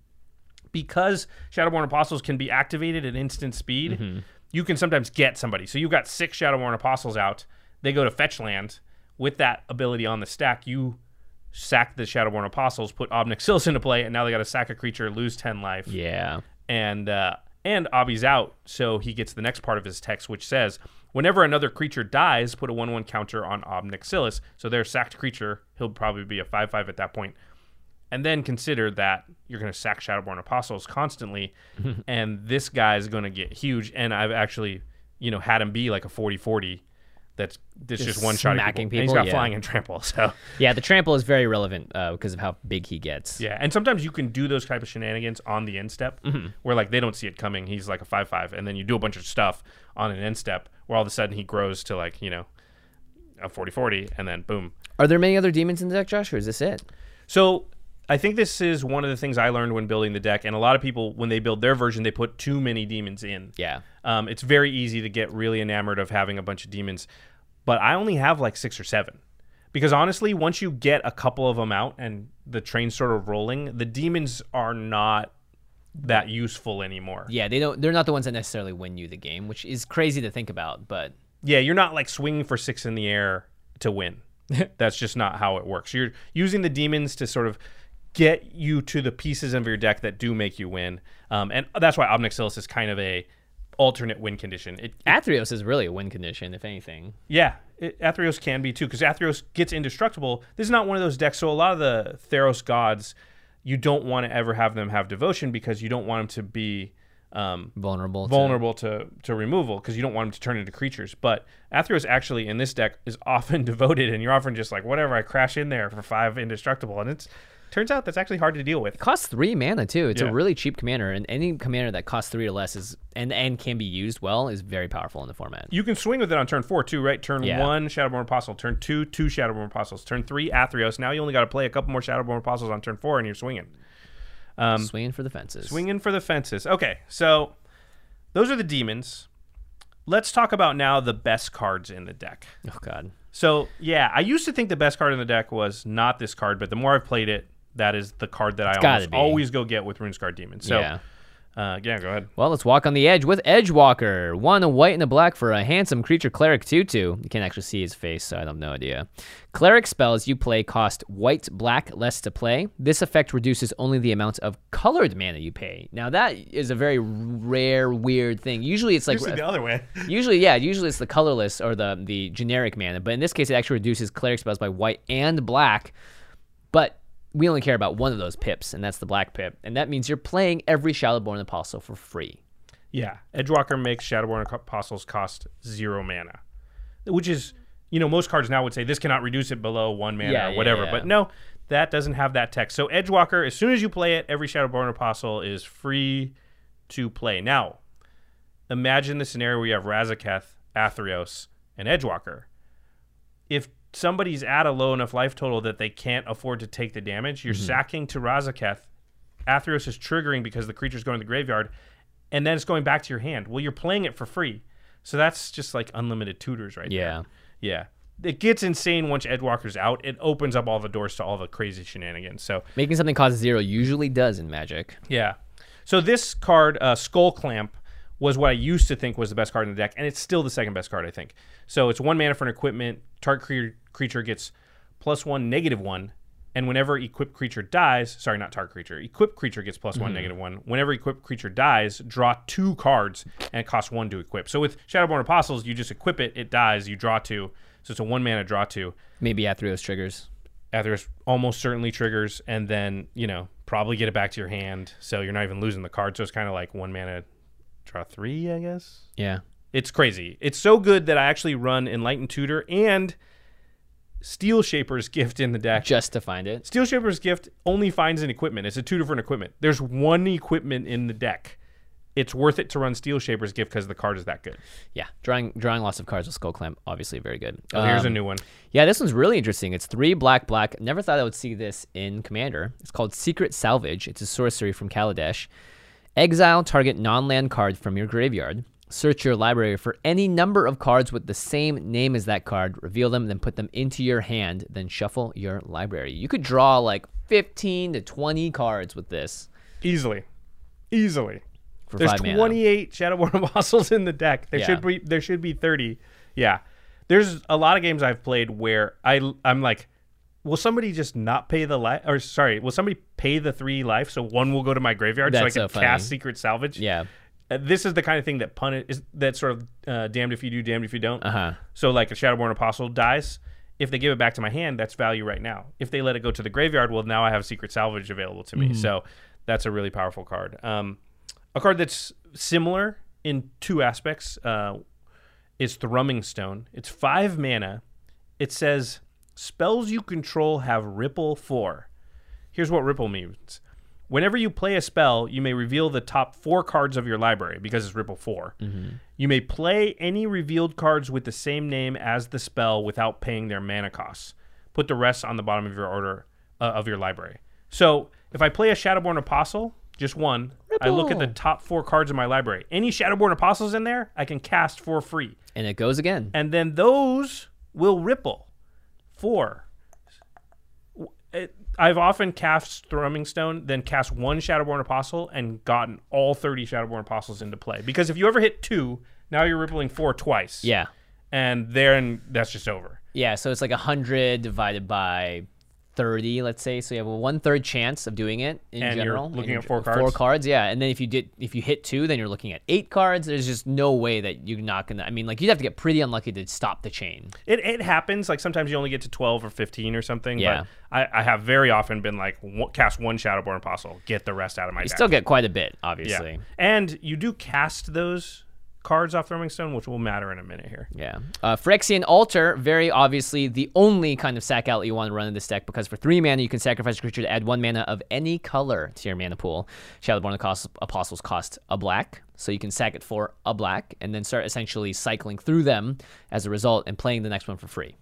because Shadowborn Apostles can be activated at instant speed, mm-hmm. you can sometimes get somebody. So you've got six Shadowborn Apostles out. They go to fetch land. With that ability on the stack, you sack the Shadowborn Apostles, put Ob Nixilis into play, and now they got to sack a creature, lose ten life. Yeah. And uh, and Obby's out, so he gets the next part of his text, which says, whenever another creature dies, put a one one counter on Ob Nixilis. So their sacked creature, he'll probably be a five five at that point. And then consider that you're going to sack Shadowborn Apostles constantly, and this guy's going to get huge. And I've actually, you know, had him be like a forty forty. That's this just, just one shot smacking people. people. And he's got yeah. flying and trample. So yeah, the trample is very relevant uh, because of how big he gets. Yeah, and sometimes you can do those type of shenanigans on the end step, mm-hmm. where like they don't see it coming. He's like a five five, and then you do a bunch of stuff on an end step, where all of a sudden he grows to like you know a forty forty, and then boom. Are there many other demons in the deck, Josh, or is this it? So I think this is one of the things I learned when building the deck, and a lot of people, when they build their version, they put too many demons in. Yeah. Um, it's very easy to get really enamored of having a bunch of demons, but I only have like six or seven. Because honestly, once you get a couple of them out and the train's sort of rolling, the demons are not that useful anymore. Yeah, they don't. They're not the ones that necessarily win you the game, which is crazy to think about. But yeah, you're not like swinging for six in the air to win. That's just not how it works. You're using the demons to sort of get you to the pieces of your deck that do make you win, um, and that's why Ob Nixilis is kind of a alternate win condition. It, it, Athreos is really a win condition, if anything. Yeah, it, Athreos can be too, because Athreos gets indestructible. This is not one of those decks, so a lot of the Theros gods, you don't want to ever have them have devotion because you don't want them to be um, vulnerable vulnerable to, to, to removal, because you don't want them to turn into creatures. But Athreos actually in this deck is often devoted, and you're often just like, whatever, I crash in there for five indestructible, and it's turns out that's actually hard to deal with. It costs three mana too. It's yeah. a really cheap commander, and any commander that costs three or less is and and can be used well is very powerful in the format. You can swing with it on turn four too, right? Turn yeah. one, Shadowborn Apostle. Turn two, two Shadowborn Apostles. Turn three, Athreos. Now you only got to play a couple more Shadowborn Apostles on turn four, and you're swinging. Um, swinging for the fences. Swinging for the fences. Okay, so those are the demons. Let's talk about now the best cards in the deck. Oh God. So yeah, I used to think the best card in the deck was not this card, but the more I've played it, that is the card that I almost always go get with RuneScarred Demon. So, yeah. Uh, yeah, go ahead. Well, let's walk on the edge with Edgewalker. One, a white and a black for a handsome creature cleric two two. You can't actually see his face, so I have no idea. Cleric spells you play cost white, black, less to play. This effect reduces only the amount of colored mana you pay. Now, that is a very rare, weird thing. Usually it's like... Usually the other way. usually, yeah, usually it's the colorless or the, the generic mana. But in this case, it actually reduces cleric spells by white and black. But we only care about one of those pips, and that's the black pip. And that means you're playing every Shadowborn Apostle for free. Yeah. Edgewalker makes Shadowborn Apostles cost zero mana, which is, you know, most cards now would say this cannot reduce it below one mana yeah, or whatever. Yeah, yeah. But no, that doesn't have that text. So Edgewalker, as soon as you play it, every Shadowborn Apostle is free to play. Now, imagine the scenario where you have Razaketh, Athreos, and Edgewalker. If somebody's at a low enough life total that they can't afford to take the damage, you're mm-hmm. sacking to Razaketh. Athreos is triggering because the creature's going to the graveyard, and then it's going back to your hand. Well, you're playing it for free. So that's just like unlimited tutors right yeah. there. Yeah. It gets insane once Edgewalker's out. It opens up all the doors to all the crazy shenanigans. So making something cost zero usually does in Magic. Yeah. So this card, uh, Skull Clamp, was what I used to think was the best card in the deck, and it's still the second best card, I think. So it's one mana for an equipment. Target cre- creature gets plus one, negative one, and whenever equipped creature dies, sorry, not target creature, equipped creature gets plus mm-hmm. one, negative one. Whenever equipped creature dies, draw two cards, and it costs one to equip. So with Shadowborn Apostles, you just equip it, it dies, you draw two. So it's a one mana draw two. Maybe Athreos triggers. Athreos almost certainly triggers, and then, you know, probably get it back to your hand, so you're not even losing the card. So it's kind of like one mana draw three, I guess. Yeah. It's crazy. It's so good that I actually run Enlightened Tutor and Steel Shaper's Gift in the deck. Just to find it. Steel Shaper's Gift only finds an equipment. It's a tutor for an equipment. There's one equipment in the deck. it's worth it to run Steel Shaper's Gift because the card is that good. Yeah, drawing drawing lots of cards with Skull Clamp, obviously very good. Oh, here's Um, a new one. Yeah, this one's really interesting. It's three black, black. Never thought I would see this in Commander. It's called Secret Salvage. It's a sorcery from Kaladesh. Exile target non-land card from your graveyard. Search your library for any number of cards with the same name as that card. Reveal them, then put them into your hand. Then shuffle your library. You could draw like fifteen to twenty cards with this. Easily. Easily. For There's five mana. twenty-eight Shadowborn Apostles in the deck. There Yeah. should be there should be thirty. Yeah. There's a lot of games I've played where I I'm like, will somebody just not pay the life? Or sorry, will somebody pay the three life so one will go to my graveyard That's so I so can funny. cast Secret Salvage? Yeah. Uh, this is the kind of thing that punish is that sort of uh, damned if you do, damned if you don't. Uh-huh. So like a Shadowborn Apostle dies. If they give it back to my hand, that's value right now. If they let it go to the graveyard, well, now I have Secret Salvage available to me. Mm-hmm. So that's a really powerful card. Um, a card that's similar in two aspects uh, is Thrumming Stone. It's five mana. It says, spells you control have Ripple four. Here's what Ripple means. Whenever you play a spell, you may reveal the top four cards of your library because it's Ripple four. Mm-hmm. You may play any revealed cards with the same name as the spell without paying their mana costs. Put the rest on the bottom of your order uh, of your library. So if I play a Shadowborn Apostle, just one, I look at the Ripple. top four cards in my library. Any Shadowborn Apostles in there, I can cast for free. And it goes again. And then those will ripple. Four. It, I've often cast Thrumming Stone, then cast one Shadowborn Apostle and gotten all thirty Shadowborn Apostles into play. Because if you ever hit two, now you're rippling four twice. Yeah. And then that's just over. Yeah, so it's like one hundred divided by thirty, let's say. So you have a one-third chance of doing it in And you're general. looking in at four Four cards? cards, yeah. And then if you did, if you hit two, then you're looking at eight cards. There's just no way that you're not going to, I mean, like, you'd have to get pretty unlucky to stop the chain. It it happens. Like sometimes you only get to twelve or fifteen or something. Yeah. But I, I have very often been like, w- cast one Shadowborn Apostle, get the rest out of my You deck. still get quite a bit, yeah. obviously. And you do cast those cards off Thrumming Stone, which will matter in a minute here. Yeah. Uh, Phyrexian Altar, very obviously the only kind of sack outlet you want to run in this deck, because for three mana, you can sacrifice a creature to add one mana of any color to your mana pool. Shadowborn cost, Apostles cost a black, so you can sack it for a black, and then start essentially cycling through them as a result and playing the next one for free.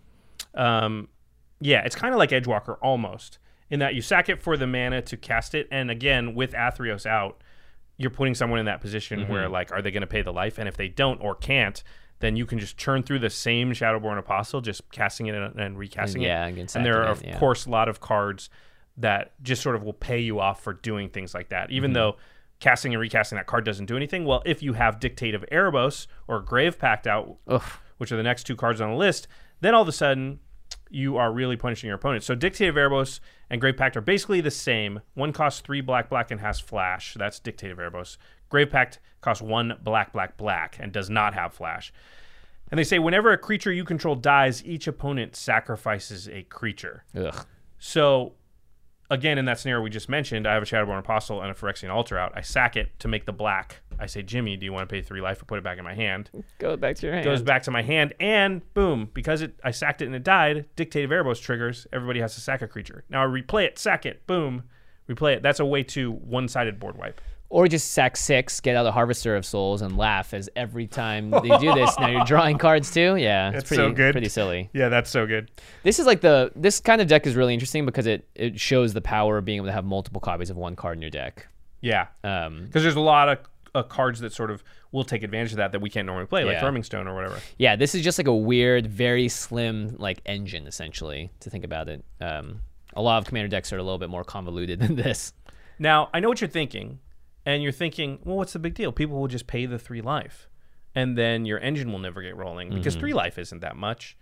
Um, yeah, it's kind of like Edgewalker almost, in that you sack it for the mana to cast it, and again, with Athreos out, you're putting someone in that position Mm-hmm. where, like, are they going to pay the life? And if they don't or can't, then you can just churn through the same Shadowborn Apostle, just casting it and, and recasting Yeah, it. and get And there are, sacking of it, yeah. course, a lot of cards that just sort of will pay you off for doing things like that, even Mm-hmm. though casting and recasting that card doesn't do anything. Well, if you have Dictate of Erebos or Grave Pact out, Oof. which are the next two cards on the list, then all of a sudden you are really punishing your opponent. So Dictate of Erebos and Grave Pact are basically the same. One costs three black, black, and has flash. That's Dictate of Erebos. Grave Pact costs one black, black, black, and does not have flash. And they say whenever a creature you control dies, each opponent sacrifices a creature. Ugh. So, again, in that scenario we just mentioned, I have a Shadowborn Apostle and a Phyrexian Altar out. I sack it to make the black. I say, Jimmy, do you want to pay three life or put it back in my hand? Go back to your hand. Goes back to my hand, and boom, because it I sacked it and it died, Dictate of Erebos triggers. Everybody has to sack a creature. Now I replay it, sack it, boom, replay it. That's a way too one-sided board wipe. Or just sack six, get out a Harvester of Souls, and laugh as every time they do this, now you're drawing cards too. Yeah, it's That's pretty, so good. pretty silly. Yeah, that's so good. This is like the this kind of deck is really interesting because it it shows the power of being able to have multiple copies of one card in your deck. Yeah, Um, because there's a lot of uh, cards that sort of will take advantage of that that we can't normally play, like Yeah. Thrumming Stone or whatever. yeah, this is just like a weird, very slim like engine essentially to think about it. Um, a lot of commander decks are a little bit more convoluted than this. Now, I know what you're thinking, and you're thinking, well, what's the big deal? People will just pay the three life, and then your engine will never get rolling because three life isn't that much.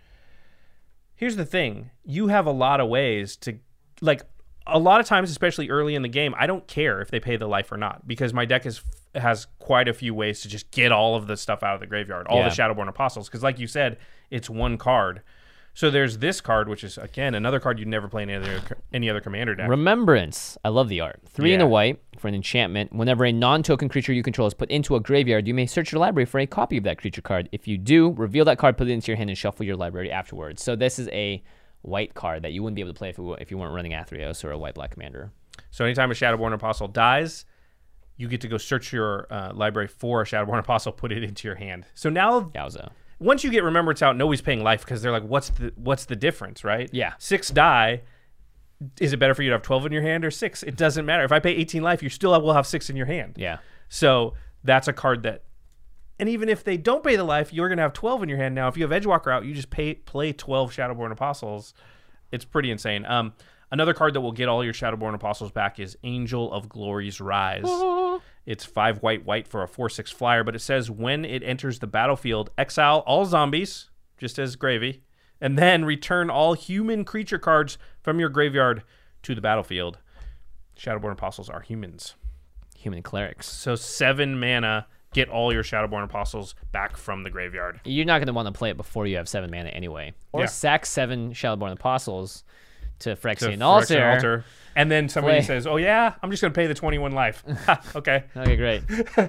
Here's the thing. You have a lot of ways to, like, a lot of times, especially early in the game, I don't care if they pay the life or not because my deck is has quite a few ways to just get all of the stuff out of the graveyard, all Yeah. the Shadowborn Apostles, because like you said, it's one card. So there's this card, which is, again, another card you'd never play in any other, any other commander deck. Remembrance. I love the art. Three and a Yeah. white for an enchantment. Whenever a non-token creature you control is put into a graveyard, you may search your library for a copy of that creature card. If you do, reveal that card, put it into your hand, and shuffle your library afterwards. So this is a white card that you wouldn't be able to play if, it, if you weren't running Athreos or a white-black commander. So anytime a Shadowborn Apostle dies, you get to go search your uh, library for a Shadowborn Apostle, put it into your hand. So now, Yowza. once you get Remembrance out, nobody's paying life because they're like, what's the what's the difference, right? Yeah. Six die. Is it better for you to have twelve in your hand or six? It doesn't matter. If I pay eighteen life, you still will have six in your hand. Yeah. So that's a card that, and even if they don't pay the life, you're going to have twelve in your hand now. If you have Edgewalker out, you just pay play twelve Shadowborn Apostles. It's pretty insane. Um, another card that will get all your Shadowborn Apostles back is Angel of Glory's Rise. It's five white white for a four six flyer, but it says when it enters the battlefield, exile all zombies, just as gravy, and then return all human creature cards from your graveyard to the battlefield. Shadowborn Apostles are humans. Human clerics. So seven mana, get all your Shadowborn Apostles back from the graveyard. You're not going to want to play it before you have seven mana anyway. Or Yeah. sack seven Shadowborn Apostles to To Phyrexian Phyrexian Altar. Altar. And then somebody Play. says, oh yeah, I'm just going to pay the twenty-one life. Ha, okay. Okay, great.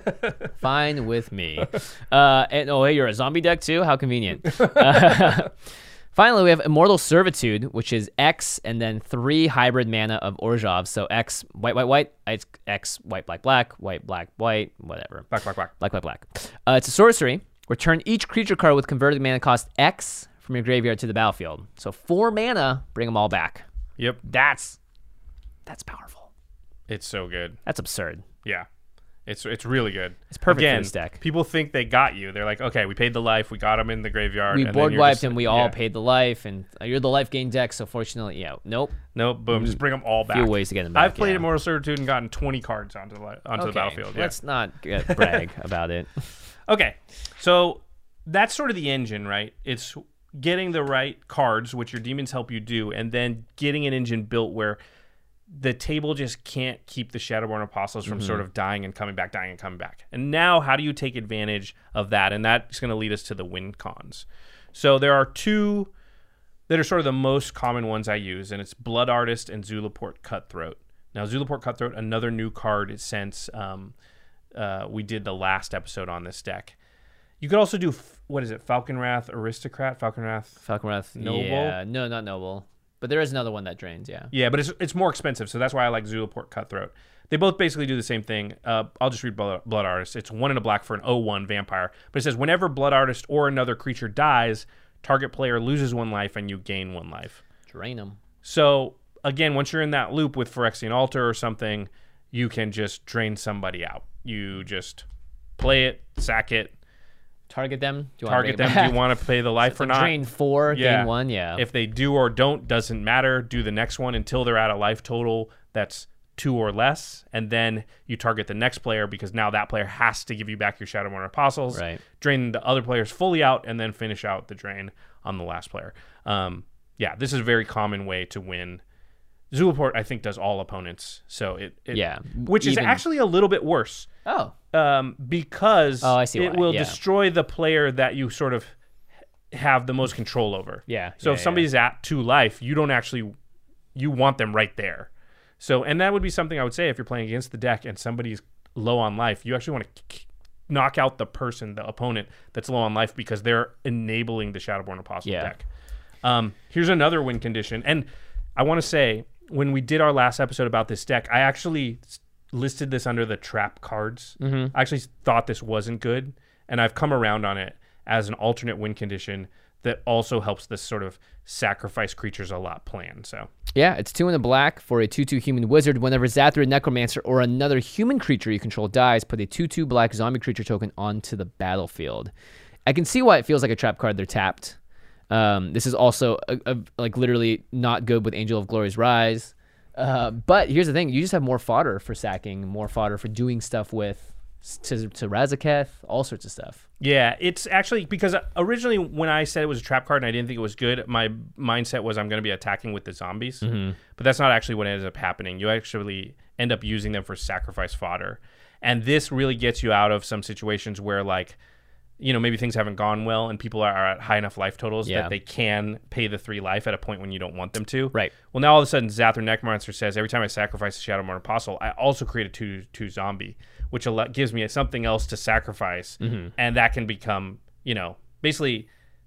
Fine with me. Uh, and oh, hey, you're a zombie deck too? How convenient. Uh, finally, we have Immortal Servitude, which is X and then three hybrid mana of Orzhov. So X, white, white, white. It's X, white, black, black, white, black, white, whatever. Black, black, black. Black, black, black. Uh, it's a sorcery. Return each creature card with converted mana cost X from your graveyard to the battlefield. So four mana, bring them all back. Yep. That's that's powerful. It's so good. That's absurd. Yeah. It's it's really good. It's perfect for Again, this deck. People think they got you. They're like, okay, we paid the life. We got them in the graveyard. We and then board you're wiped just- and we yeah. all paid the life, and uh, you're the life gain deck. So fortunately, yeah, nope. Nope, boom. Just bring them all back. Few ways to get them back. I've played yeah. Immortal Servitude and gotten twenty cards onto the li- onto Okay, the battlefield. Yeah. let's not get, brag about it. Okay, so that's sort of the engine, right? It's getting the right cards, which your demons help you do, and then getting an engine built where the table just can't keep the Shadowborn Apostles from Mm-hmm. sort of dying and coming back, dying and coming back. And now, how do you take advantage of that? And that's going to lead us to the win cons. So there are two that are sort of the most common ones I use, and it's Blood Artist and Zulaport Cutthroat. Now, Zulaport Cutthroat, another new card since um, uh, we did the last episode on this deck. You could also do, f- what is it, Falconwrath Aristocrat? Falconwrath? Falconwrath, Noble? yeah, no, not noble, but there is another one that drains. Yeah, Yeah, but it's it's more expensive, so that's why I like Zulaport Cutthroat. They both basically do the same thing. Uh, I'll just read Blood, Blood Artist. It's one in a black for an oh one vampire. But it says, whenever Blood Artist or another creature dies, target player loses one life and you gain one life. drain them. So, again, once you're in that loop with Phyrexian Altar or something, you can just drain somebody out. You just play it, sack it, Target them. Do you target want them. Do you want to pay the life or not? Drain four, Yeah. gain one. Yeah. If they do or don't, doesn't matter. Do the next one until they're at a life total that's two or less, and then you target the next player because now that player has to give you back your Shadowborn Apostles. Right. Drain the other players fully out, and then finish out the drain on the last player. Um, yeah, this is a very common way to win. Zulaport, I think, does all opponents. So it, it Yeah, which is even- actually a little bit worse. oh, Um, because Oh, I see it why, will yeah. destroy the player that you sort of have the most control over. Yeah, So yeah, if somebody's at two life, you don't actually, you want them right there. So, and that would be something I would say if you're playing against the deck and somebody's low on life, you actually want to k- knock out the person, the opponent that's low on life because they're enabling the Shadowborn Apostle Yeah. deck. Um, here's another win condition. And I want to say, when we did our last episode about this deck, I actually s- listed this under the trap cards. Mm-hmm. I actually thought this wasn't good, and I've come around on it as an alternate win condition that also helps this sort of sacrifice creatures a lot plan. So yeah, it's two in the black for a two two human wizard. Whenever Zathra Necromancer or another human creature you control dies, put a two two black zombie creature token onto the battlefield. I can see why it feels like a trap card. They're tapped. Um, this is also a, a, like literally not good with Angel of Glory's Rise. Uh, but here's the thing: you just have more fodder for sacking, more fodder for doing stuff with to to Razaketh, all sorts of stuff. yeah, it's actually because originally when I said it was a trap card and I didn't think it was good, my mindset was I'm going to be attacking with the zombies. Mm-hmm. But that's not actually what ends up happening. You actually end up using them for sacrifice fodder. And this really gets you out of some situations where, like, you know, maybe things haven't gone well and people are at high enough life totals Yeah. that they can pay the three life at a point when you don't want them to. Right. Well, now all of a sudden, Zathra Necromancer says, every time I sacrifice a Shadowborn Apostle, I also create a two two zombie, which al- gives me something else to sacrifice. Mm-hmm. And that can become, you know, basically,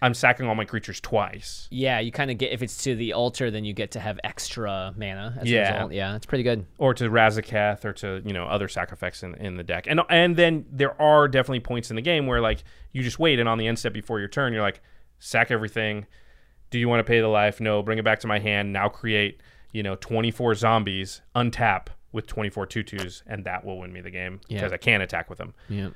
I'm sacking all my creatures twice. Yeah, you kind of get, if it's to the altar, then you get to have extra mana as Yeah. a result. Yeah, it's pretty good. Or to Razaketh, or to, you know, other sac effects in, in the deck. And and then there are definitely points in the game where, like, you just wait, and on the end step before your turn, you're like, sack everything. Do you want to pay the life? No, bring it back to my hand. Now create, you know, twenty-four zombies, untap with twenty-four two-twos, and that will win me the game Yeah. because I can attack with them. Yeah.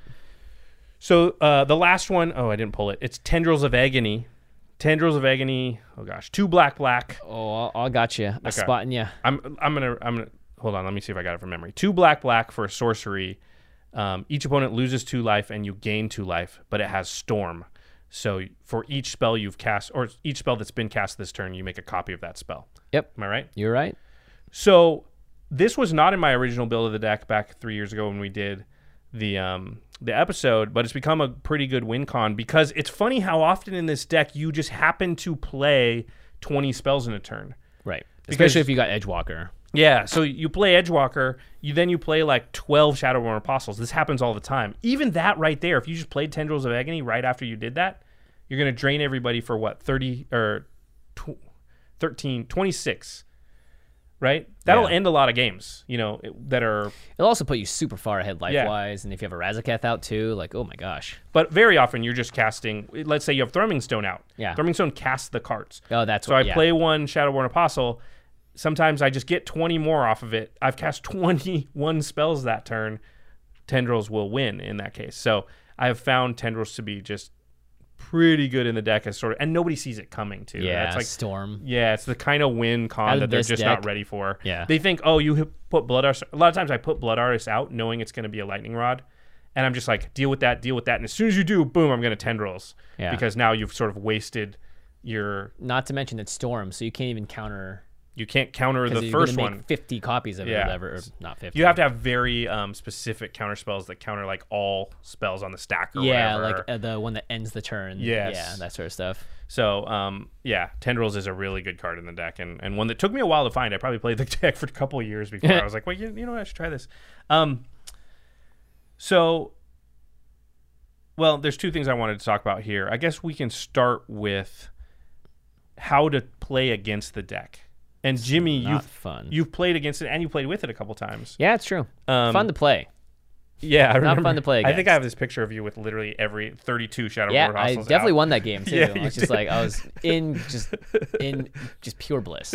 So uh, the last one, oh, I didn't pull it. It's Tendrils of Agony. Tendrils of Agony. Oh gosh, two black black. Oh, I got you. I'm Okay. spotting you. I'm I'm gonna I'm gonna hold on. Let me see if I got it from memory. Two black black for a sorcery. Um, each opponent loses two life and you gain two life, but it has Storm. So for each spell you've cast, or each spell that's been cast this turn, you make a copy of that spell. Yep. Am I right? You're right. So this was not in my original build of the deck back three years ago when we did the um, the episode, but it's become a pretty good win con because it's funny how often in this deck you just happen to play twenty spells in a turn. Right. Because- Especially if you got Edgewalker. Yeah, so you play Edgewalker, you then you play like twelve Shadowborn Apostles. This happens all the time. Even that right there, if you just played Tendrils of Agony right after you did that, you're going to drain everybody for what, thirty or tw- thirteen, twenty-six, right? That'll Yeah. end a lot of games, you know, it- that are, It'll also put you super far ahead Yeah. life-wise, and if you have a Razaketh out too, like, oh my gosh. but very often you're just casting, let's say you have Thrumming Stone out. Yeah. Thrumming Stone casts the cards. Oh, that's So what, I yeah. play one Shadowborn Apostle. Sometimes I just get twenty more off of it. I've cast twenty-one spells that turn. Tendrils will win in that case. So I have found Tendrils to be just pretty good in the deck as sort of, and nobody sees it coming too. Yeah, it's like Storm. yeah, it's the kind of win Out con of that they're this just deck. not ready for. Yeah. They think, oh, you have put Blood Artist. A lot of times I put Blood Artist out knowing it's going to be a Lightning Rod. And I'm just like, deal with that, deal with that. And as soon as you do, boom, I'm going to Tendrils. Yeah. Because now you've sort of wasted your, Not to mention it's Storm, so you can't even counter. you can't counter the Because you're first gonna make one. fifty copies of it Yeah. or whatever. Or not fifty. You have to have very um, specific counter spells that counter like all spells on the stack or Yeah, whatever. like uh, the one that ends the turn. Yes. Yeah, that sort of stuff. So, um, yeah, Tendrils is a really good card in the deck, and, and one that took me a while to find. I probably played the deck for a couple of years before I was like, well, you, you know what, I should try this. Um, so, well, there's two things I wanted to talk about here. I guess we can start with how to play against the deck. And Jimmy, Not you've fun. you've played against it, and you played with it a couple times. Yeah, it's true. Um, Fun to play. Yeah, I remember. fun to play I think against. I have this picture of you with literally every thirty-two Shadow Yeah, Lord I Hostels definitely out. won that game too. Yeah, I you was just did. like, I was in just in just pure bliss.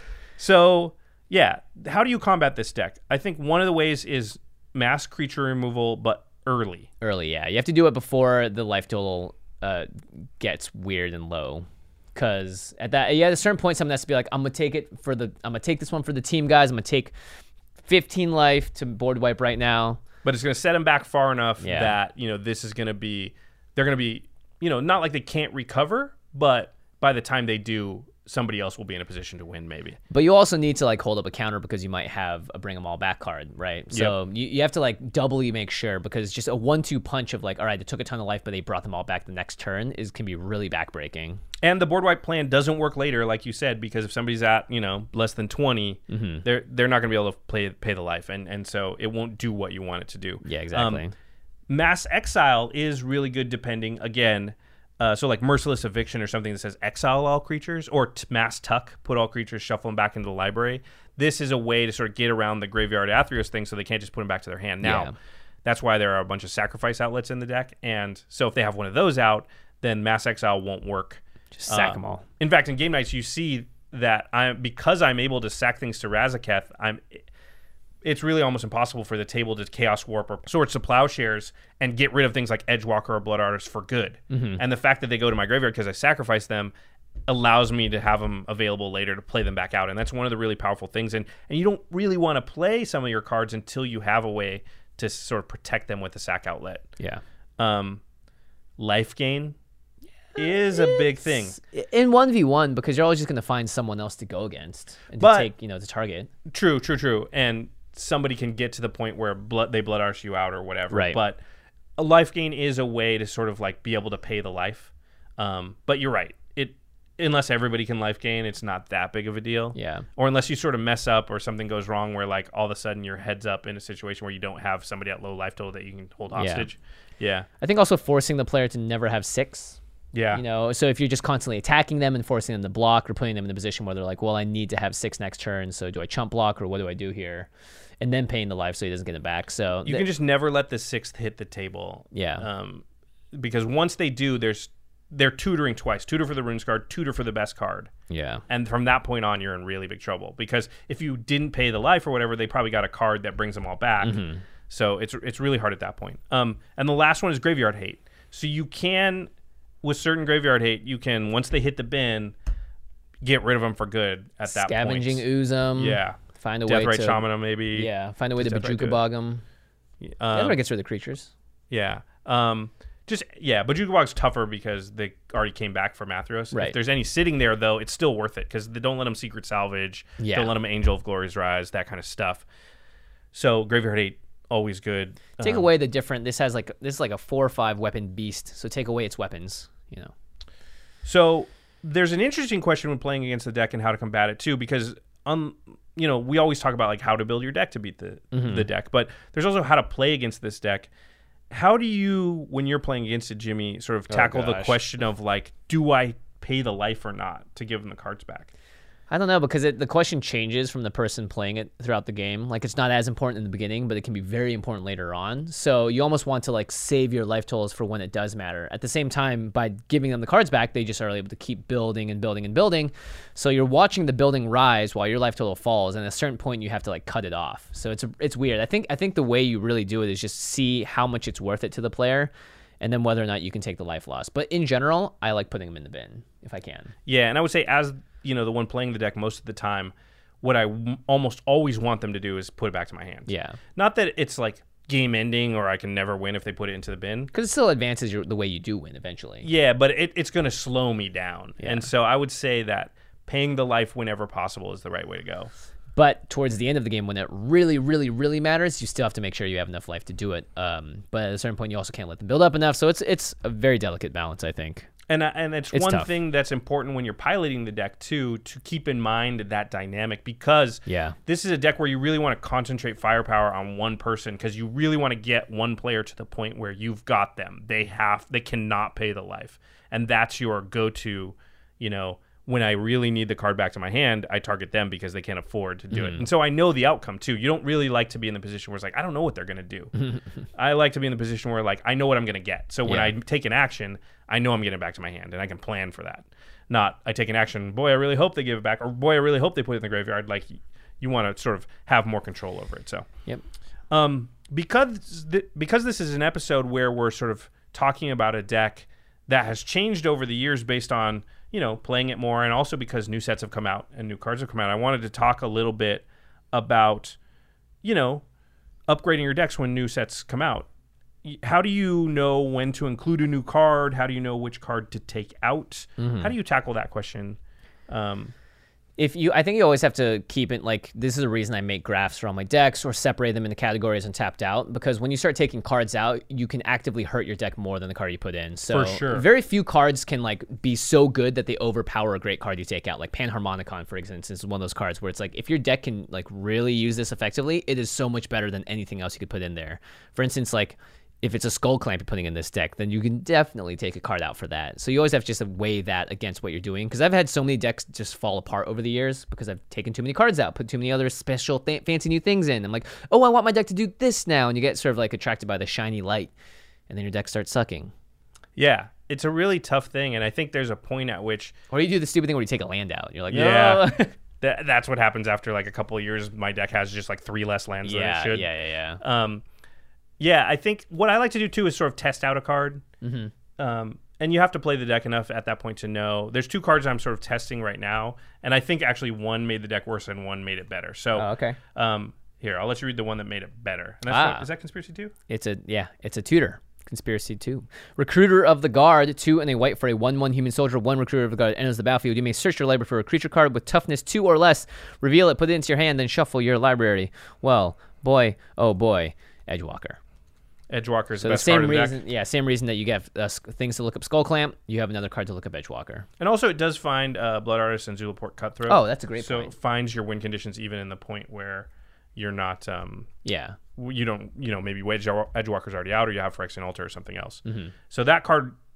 So, yeah, how do you combat this deck? I think one of the ways is mass creature removal, but early. Early, yeah. You have to do it before the life total uh, gets weird and low. Because at that, yeah, at a certain point, someone has to be like, I'm gonna take it for the, I'm gonna take this one for the team, guys. I'm gonna take fifteen life to board wipe right now. But it's going to set them back far enough Yeah. that, you know, this is going to be, they're going to be, you know, not like they can't recover, but by the time they do, somebody else will be in a position to win maybe. But you also need to like hold up a counter because you might have a bring them all back card, right? So you, you have to like doubly make sure, because just a one two punch of like, all right, they took a ton of life, but they brought them all back the next turn is can be really backbreaking. And the board wipe plan doesn't work later, like you said, because if somebody's at, you know, less than twenty, Mm-hmm. they're they're not going to be able to play pay the life, and and so it won't do what you want it to do. Yeah, exactly. Um, Mass Exile is really good depending, again, uh, so like Merciless Eviction or something that says exile all creatures, or t- Mass Tuck, put all creatures, shuffle them back into the library. This is a way to sort of get around the Graveyard Athreos thing so they can't just put them back to their hand. Now, Yeah. that's why there are a bunch of sacrifice outlets in the deck, and so if they have one of those out, then Mass Exile won't work. Just sack Uh, them all. In fact, in game nights, you see that I'm because I'm able to sack things to Razaketh. I'm. It's really almost impossible for the table to Chaos Warp or Swords to Plowshares and get rid of things like Edgewalker or Blood Artist for good. Mm-hmm. And the fact that they go to my graveyard because I sacrifice them allows me to have them available later to play them back out. And that's one of the really powerful things. And and you don't really want to play some of your cards until you have a way to sort of protect them with a sack outlet. Yeah. Um, life gain is a big thing. In one v one, because you're always just going to find someone else to go against and to But- take, you know, to target. True, true, true. And somebody can get to the point where blood they blood arch you out or whatever. Right. But a life gain is a way to sort of like be able to pay the life. Um, but you're right. It unless everybody can life gain, it's not that big of a deal. Yeah. Or unless you sort of mess up or something goes wrong where like all of a sudden your head's up in a situation where you don't have somebody at low life total that you can hold hostage. Yeah. I think also forcing the player to never have six Yeah. You know, so if you're just constantly attacking them and forcing them to block or putting them in a position where they're like, well, I need to have six next turn, so do I chump block or what do I do here? And then paying the life so he doesn't get it back. So you th- can just never let the sixth hit the table. Yeah. Um, because once they do, there's they're tutoring twice. Tutor for the runes card, tutor for the best card. Yeah. And from that point on, you're in really big trouble. Because if you didn't pay the life or whatever, they probably got a card that brings them all back. Mm-hmm. So it's it's really hard at that point. Um, and the last one is Graveyard Hate. So you can, with certain Graveyard Hate, you can, once they hit the bin, get rid of them for good at that point. Scavenging ooze them. Yeah. Find a Death way Right to Shaman them maybe. Yeah. Find a way to Death Right Bajuka good. bog them. Um, Everyone gets rid of the creatures. Yeah. Um, just, yeah, Bajuka Bog's tougher because they already came back from Athros. Right. If there's any sitting there, though, it's still worth it because they don't let them Secret Salvage. Yeah. Don't let them Angel of Glory's Rise, that kind of stuff. So Graveyard Hate, always good. Take Um, away the different. This has like this is like a four or five weapon beast. So take away its weapons. You know. So there's an interesting question when playing against the deck and how to combat it too, because um, you know, we always talk about like how to build your deck to beat the Mm-hmm. the deck, but there's also how to play against this deck. How do you, when you're playing against it, Jimmy, sort of tackle the gosh. question of like, do I pay the life or not to give them the cards back? I don't know because it, the question changes from the person playing it throughout the game. Like it's not as important in the beginning, but it can be very important later on. So you almost want to like save your life totals for when it does matter. At the same time, by giving them the cards back, they just are able to keep building and building and building. So you're watching the building rise while your life total falls, and at a certain point you have to like cut it off. So it's it's weird. I think I think the way you really do it is just see how much it's worth it to the player, and then whether or not you can take the life loss. But in general, I like putting them in the bin if I can. Yeah, and I would say as you know, the one playing the deck most of the time, what I w- almost always want them to do is put it back to my hand. Yeah. Not that it's like game ending or I can never win if they put it into the bin. Because it still advances your, the way you do win eventually. Yeah, but it, it's going to slow me down. Yeah. And so I would say that paying the life whenever possible is the right way to go. But towards the end of the game, when it really, really, really matters, you still have to make sure you have enough life to do it. Um, but at a certain point, you also can't let them build up enough. So it's it's a very delicate balance, I think. And uh, and it's, It's one tough. thing that's important when you're piloting the deck too, to keep in mind that dynamic, because Yeah. this is a deck where you really want to concentrate firepower on one person because you really want to get one player to the point where you've got them. They have they cannot pay the life, and that's your go-to. You know, when I really need the card back to my hand, I target them because they can't afford to do it. And so I know the outcome too. You don't really like to be in the position where it's like, I don't know what they're going to do. I like to be in the position where like, I know what I'm going to get. So when Yeah. I take an action, I know I'm getting it back to my hand and I can plan for that. Not I take an action, boy, I really hope they give it back, or boy, I really hope they put it in the graveyard. Like you want to sort of have more control over it. So, Yep. um, because th- because this is an episode where we're sort of talking about a deck that has changed over the years based on, you know, playing it more, and also because new sets have come out and new cards have come out. I wanted to talk a little bit about, you know, upgrading your decks when new sets come out. Y- How do you know when to include a new card? How do you know which card to take out? How do you tackle that question? Um, If you, I think you always have to keep it like this is the reason I make graphs for all my decks or separate them into categories and tapped out, because when you start taking cards out, you can actively hurt your deck more than the card you put in. So For sure. very few cards can like be so good that they overpower a great card you take out. Like Panharmonicon, for instance, is one of those cards where it's like if your deck can like really use this effectively, it is so much better than anything else you could put in there. For instance, like if it's a Skull Clamp you're putting in this deck, then you can definitely take a card out for that. So you always have to just weigh that against what you're doing. Because I've had so many decks just fall apart over the years because I've taken too many cards out, put too many other special th- fancy new things in. I'm like, oh, I want my deck to do this now. And you get sort of like attracted by the shiny light. And then your deck starts sucking. yeah, it's a really tough thing, and I think there's a point at which Or you do the stupid thing where you take a land out. You're like, Yeah. no. that, that's what happens after like a couple of years. My deck has just like three less lands than yeah, it should. yeah, yeah, yeah. Um, yeah, I think what I like to do too is sort of test out a card. Mm-hmm. Um, and you have to play the deck enough at that point to know. There's two cards I'm sort of testing right now, and I think actually one made the deck worse and one made it better. So, Oh, okay. um, here, I'll let you read the one that made it better. And that's Ah. what, is that Conspiracy two? It's a yeah, it's a tutor. Conspiracy two. Recruiter of the Guard, two and a white for a one one human soldier. One Recruiter of the Guard enters the battlefield. You may search your library for a creature card with toughness two or less. Reveal it, put it into your hand, then shuffle your library. Well, boy, oh boy, Edgewalker. Edgewalker is So the the best card same of the reason, deck. yeah, same reason that you get uh, things to look up Skull Clamp, you have another card to look up Edgewalker. And also, it does find uh, Blood Artist and Zulaport Cutthroat. Oh, that's a great so point. it finds your win conditions even in the point where you're not, um, Yeah, you don't, you know, maybe Edge- Edgewalker's already out or you have Phyrexian Altar or something else. Mm-hmm. So that card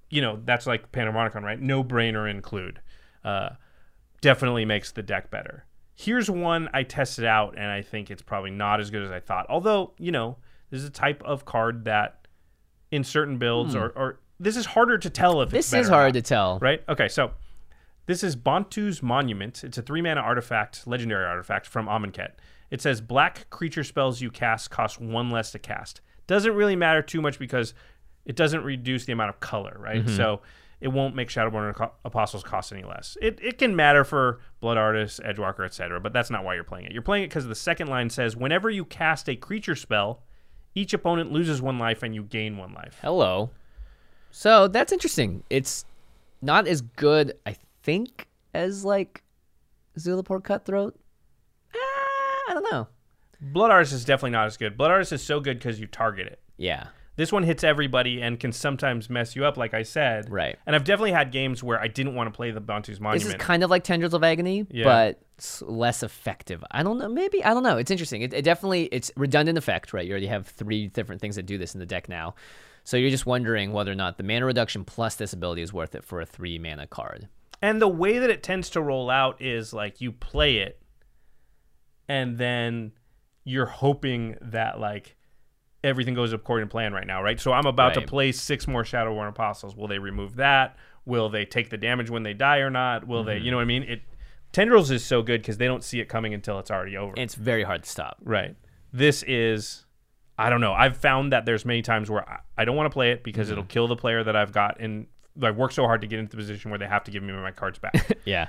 you know, that's like Panharmonicon, right? No brainer include. Uh, definitely makes the deck better. Here's one I tested out, and I think it's probably not as good as I thought. Although, you know, this is a type of card that in certain builds hmm. or, or this is harder to tell if this it's better is hard or not, to tell. Right? Okay, so this is Bontu's Monument. It's a three-mana artifact, legendary artifact from Amonkhet. It says black creature spells you cast cost one less to cast. Doesn't really matter too much because it doesn't reduce the amount of color, right? Mm-hmm. So it won't make Shadowborn Apostles cost any less. It it can matter for Blood Artist, Edgewalker, et cetera, but that's not why you're playing it. You're playing it because the second line says, whenever you cast a creature spell, each opponent loses one life and you gain one life. Hello. So that's interesting. It's not as good, I think, as like Zulaport Cutthroat. Ah, I don't know. Blood Artist is definitely not as good. Blood Artist is so good because you target it. Yeah. This one hits everybody and can sometimes mess you up, like I said. Right. And I've definitely had games where I didn't want to play the Bontu's Monument. This is kind of like Tendrils of Agony, yeah. but it's less effective. I don't know. Maybe. I don't know. It's interesting. It, it definitely, it's redundant effect, right? You already have three different things that do this in the deck now. So you're just wondering whether or not the mana reduction plus this ability is worth it for a three mana card. And the way that it tends to roll out is like you play it and then you're hoping that like everything goes according to plan right now, right? So I'm about right. to play six more Shadowborn Apostles. Will they remove that? Will they take the damage when they die or not? Will mm-hmm. they, you know what I mean? It Tendrils is so good because they don't see it coming until it's already over. And it's very hard to stop. Right. This is, I don't know. I've found that there's many times where I, I don't want to play it because mm-hmm. it'll kill the player that I've got. And I've worked so hard to get into the position where they have to give me my cards back. Yeah.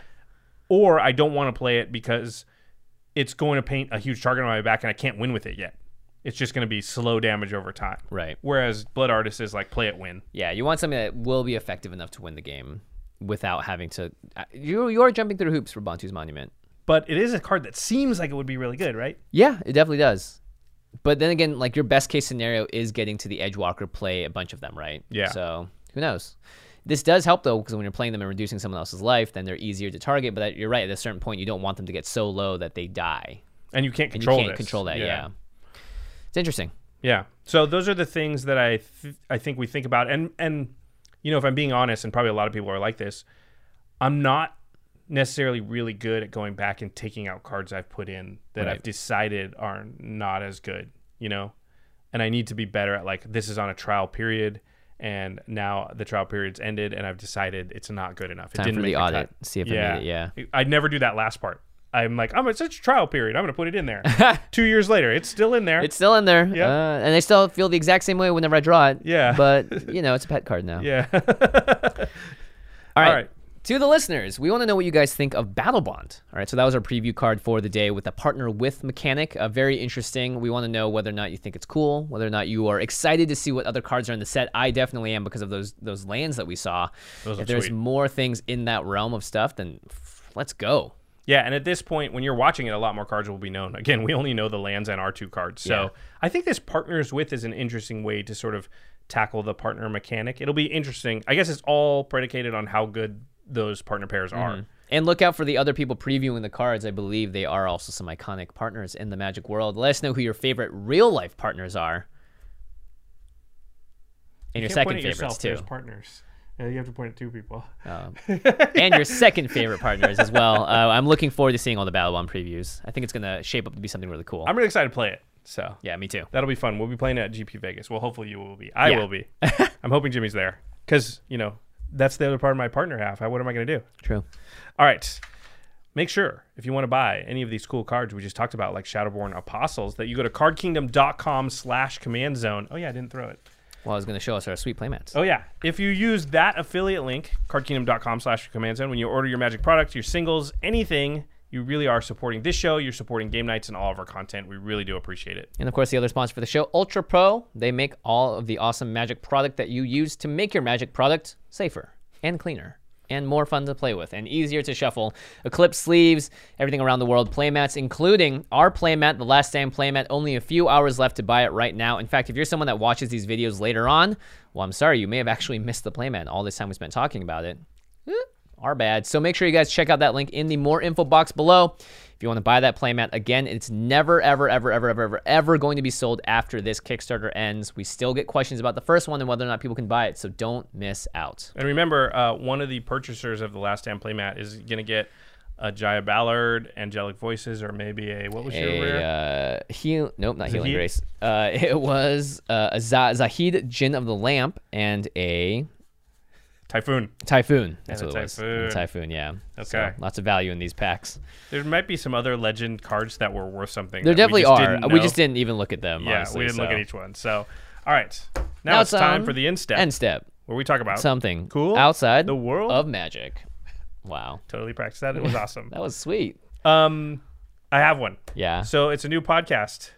Or I don't want to play it because it's going to paint a huge target on my back and I can't win with it yet. It's just going to be slow damage over time. Right. Whereas Blood Artist is like play it, win. Yeah, you want something that will be effective enough to win the game without having to... You, you are jumping through hoops for Bontu's Monument. But it is a card that seems like it would be really good, right? Yeah, it definitely does. But then again, like your best case scenario is getting to the Edgewalker, play a bunch of them, right? Yeah. So who knows? This does help, though, because when you're playing them and reducing someone else's life, then they're easier to target. But that, you're right, at a certain point, you don't want them to get so low that they die. And you can't control and you can't this. control that, yeah. yeah. It's interesting. Yeah. So those are the things that I th- I think we think about. And, and, you know, if I'm being honest, and probably a lot of people are like this, I'm not necessarily really good at going back and taking out cards I've put in that right. I've decided are not as good, you know? And I need to be better at, like, this is on a trial period, and now the trial period's ended, and I've decided it's not good enough. It Time didn't for make the the audit. cut. See if yeah. it made it, yeah. I'd never do that last part. I'm like, I'm at such a trial period. I'm going to put it in there. Two years later, it's still in there. It's still in there. Yep. Uh, and I still feel the exact same way whenever I draw it. Yeah. But, you know, it's a pet card now. Yeah. All right. All right. To the listeners, we want to know what you guys think of Battle Bond. All right, so that was our preview card for the day with a partner with mechanic. Uh, very interesting. We want to know whether or not you think it's cool, whether or not you are excited to see what other cards are in the set. I definitely am because of those those lands that we saw. Those if there's sweet. more things in that realm of stuff, then f- let's go. Yeah, and at this point, when you're watching it, a lot more cards will be known. Again, we only know the lands and our two cards. So Yeah. I think this partners with is an interesting way to sort of tackle the partner mechanic. It'll be interesting. I guess it's all predicated on how good those partner pairs are. Mhm. And look out for the other people previewing the cards. I believe they are also some iconic partners in the Magic world. Let us know who your favorite real-life partners are. And You your can't second point at favorites, yourself, too. there's partners. Yeah, you have to point at two people. Um, and your second favorite partners as well. Uh, I'm looking forward to seeing all the Battle Bond previews. I think it's going to shape up to be something really cool. I'm really excited to play it. So yeah, me too. That'll be fun. We'll be playing it at G P Vegas. Well, hopefully you will be. I Yeah. will be. I'm hoping Jimmy's there because, you know, that's the other part of my partner half. What am I going to do? True. All right. Make sure, if you want to buy any of these cool cards we just talked about, like Shadowborn Apostles, that you go to cardkingdom.com slash command zone. Oh, yeah, I didn't throw it. Well, I was going to show us our sweet playmats. Oh, yeah. If you use that affiliate link, cardkingdom.com slash command zone, when you order your Magic products, your singles, anything, you really are supporting this show. You're supporting Game Nights and all of our content. We really do appreciate it. And, of course, the other sponsor for the show, Ultra Pro. They make all of the awesome Magic product that you use to make your Magic product safer and cleaner and more fun to play with and easier to shuffle. Eclipse sleeves, everything around the world, playmats, including our playmat, the Last Stand playmat. Only a few hours left to buy it right now. In fact, if you're someone that watches these videos later on, well, I'm sorry, you may have actually missed the playmat all this time we spent talking about it. Our bad. So make sure you guys check out that link in the more info box below. If you want to buy that playmat, again, it's never, ever, ever, ever, ever, ever, ever going to be sold after this Kickstarter ends. We still get questions about the first one and whether or not people can buy it, so don't miss out. And remember, uh, one of the purchasers of the Last Stand playmat is going to get a Jaya Ballard, Angelic Voices, or maybe a, what was your A, rare? uh, heal, nope, not Healing Zahid? Grace. Uh, it was uh, a Zah- Zahid Jinn of the Lamp and a Typhoon. Typhoon. That's And what a it was. Typhoon. And Typhoon, yeah. Okay. So, lots of value in these packs. There might be some other legend cards that were worth something. There that we definitely just are. didn't We know. just didn't even look at them. Yeah, honestly, we didn't look so. at each one. So, all right. Now, Now it's time um, for the end step, End step. where we talk about Something cool outside the world of magic. Wow. Totally practiced that. It was awesome. That was sweet. Um, I have one. Yeah. So it's a new podcast.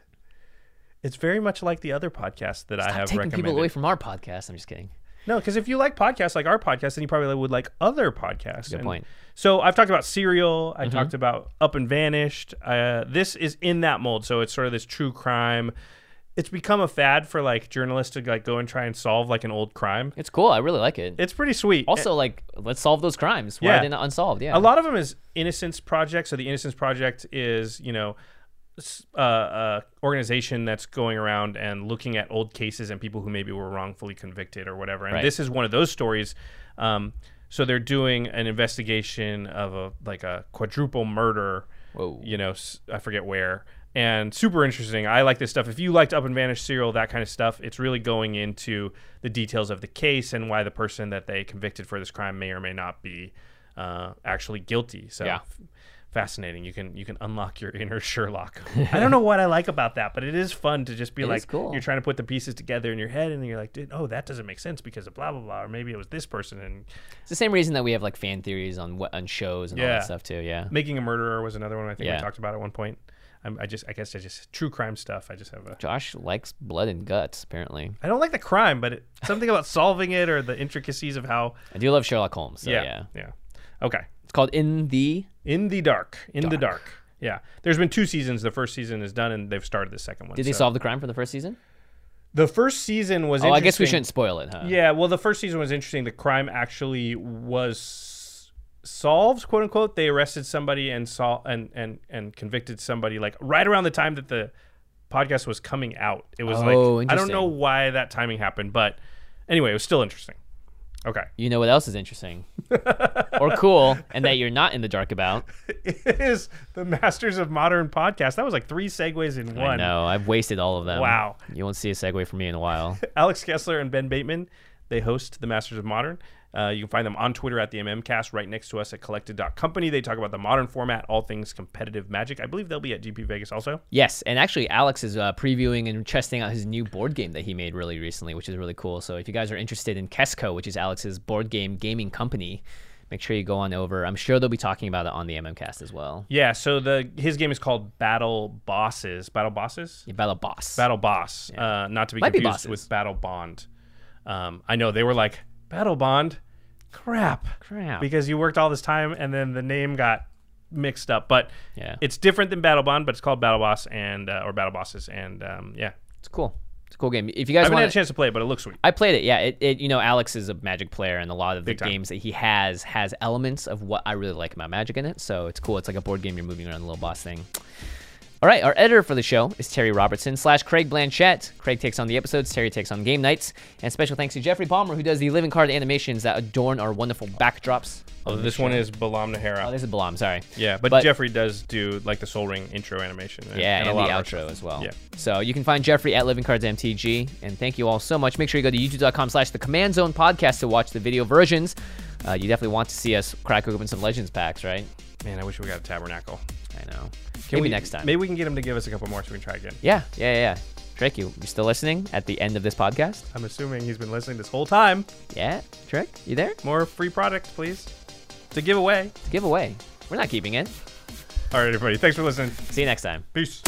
It's very much like the other podcast that I Stop have taking recommended. people away from our podcast. I'm just kidding. No, because if you like podcasts like our podcast, then you probably would like other podcasts. Good And point. So I've talked about Serial. I Mm-hmm. talked about Up and Vanished. Uh, this is in that mold. So it's sort of this true crime. It's become a fad for like journalists to like go and try and solve like an old crime. It's cool. I really like it. It's pretty sweet. Also, like, let's solve those crimes. Why Yeah. are they not unsolved? Yeah. A lot of them is Innocence Project. So the Innocence Project is, you know, s- uh, uh, organization that's going around and looking at old cases and people who maybe were wrongfully convicted or whatever. And Right. this is one of those stories. Um, so they're doing an investigation of a like a quadruple murder. Whoa. You know, s- I forget where. And super interesting. I like this stuff. If you liked Up and Vanished, Serial, that kind of stuff, it's really going into the details of the case and why the person that they convicted for this crime may or may not be uh, actually guilty. So Yeah. f- fascinating. You can you can unlock your inner Sherlock. I don't know what I like about that, but it is fun to just be It is like, cool. you're trying to put the pieces together in your head, and you're like, dude, oh, that doesn't make sense because of blah blah blah, or maybe it was this person. And It's the same reason that we have like fan theories on what on shows and all Yeah. that stuff too. Yeah. Making a Murderer was another one I think Yeah. we talked about at one point. I'm, I just I guess I just true crime stuff. I just have a Josh likes blood and guts. Apparently, I don't like the crime, but it, something about solving it or the intricacies of how. I do love Sherlock Holmes. So yeah. yeah, yeah. Okay. It's called In the. In the dark. In the Dark. dark. Yeah. There's been two seasons. The first season is done, and they've started the second one. Did they so- solve the crime for the first season? The first season was. Oh, I guess we interesting. shouldn't spoil it, huh? Yeah. Well, the first season was interesting. The crime actually was solved, quote unquote. They arrested somebody and saw and and and convicted somebody like right around the time that the podcast was coming out. It was Oh, like I don't interesting. know why that timing happened, but anyway, it was still interesting. Okay. You know what else is interesting or cool, and that you're not in the dark about? It is the Masters of Modern podcast. That was like three segues in one. I know. I've wasted all of them. Wow. You won't see a segue from me in a while. Alex Kessler and Ben Bateman, they host the Masters of Modern. Uh, you can find them on Twitter at the MMcast, right next to us at collected dot company. They talk about the modern format, all things competitive Magic. I believe they'll be at G P Vegas also. Yes, and actually Alex is uh, previewing and testing out his new board game that he made really recently, which is really cool. So if you guys are interested in Kesco, which is Alex's board game gaming company, make sure you go on over. I'm sure they'll be talking about it on the MMcast as well. Yeah, so the his game is called Battle Bosses. Battle Bosses? Yeah, Battle Boss. Battle Boss. Uh, not to be Might be confused bosses. with Battle Bond. Um, I know, they were like, Battle Bond? Crap. Crap. Because you worked all this time and then the name got mixed up. But Yeah. it's different than Battle Bond, but it's called Battle Boss and uh, or Battle Bosses. And um, yeah, It's cool. It's a cool game. If you I guys haven't want had a chance to play it, but it looks sweet. I played it. Yeah, it, it. You know, Alex is a Magic player, and a lot of the Big time. games that he has has elements of what I really like about Magic in it. So it's cool. It's like a board game. You're moving around the little boss thing. All right, our editor for the show is Terry Robertson slash Craig Blanchett. Craig takes on the episodes, Terry takes on game nights. And special thanks to Jeffrey Palmer, who does the living card animations that adorn our wonderful backdrops. Oh, this one is Balam Nahara. Oh, this is Balam, sorry. Yeah, but, But- Jeffrey does do like the Soul Ring intro animation. And, Yeah, and, a the lot of outro art. as well. Yeah. So you can find Jeffrey at Living Cards M T G. And thank you all so much. Make sure you go to youtube.com slash the Command Zone podcast to watch the video versions. Uh, you definitely want to see us crack open some Legends packs, right? Man, I wish we got a Tabernacle. I know. Can Maybe we, next time. Maybe we can get him to give us a couple more so we can try again. Yeah, yeah, yeah, yeah. Trick, you, you still listening at the end of this podcast? I'm assuming he's been listening this whole time. Yeah, Trick, you there? More free products, please. To give away. To give away. We're not keeping it. All right, everybody. Thanks for listening. See you next time. Peace.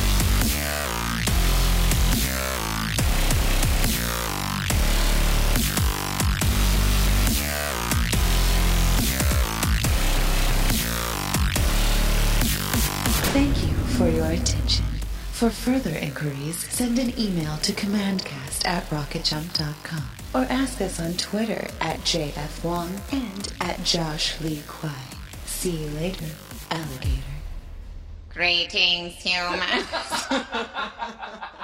Thank you for your attention. For further inquiries, send an email to commandcast at rocketjump dot com. or ask us on Twitter at J F Wong and at Josh Lee Kwai. See you later, alligator. Greetings, humans.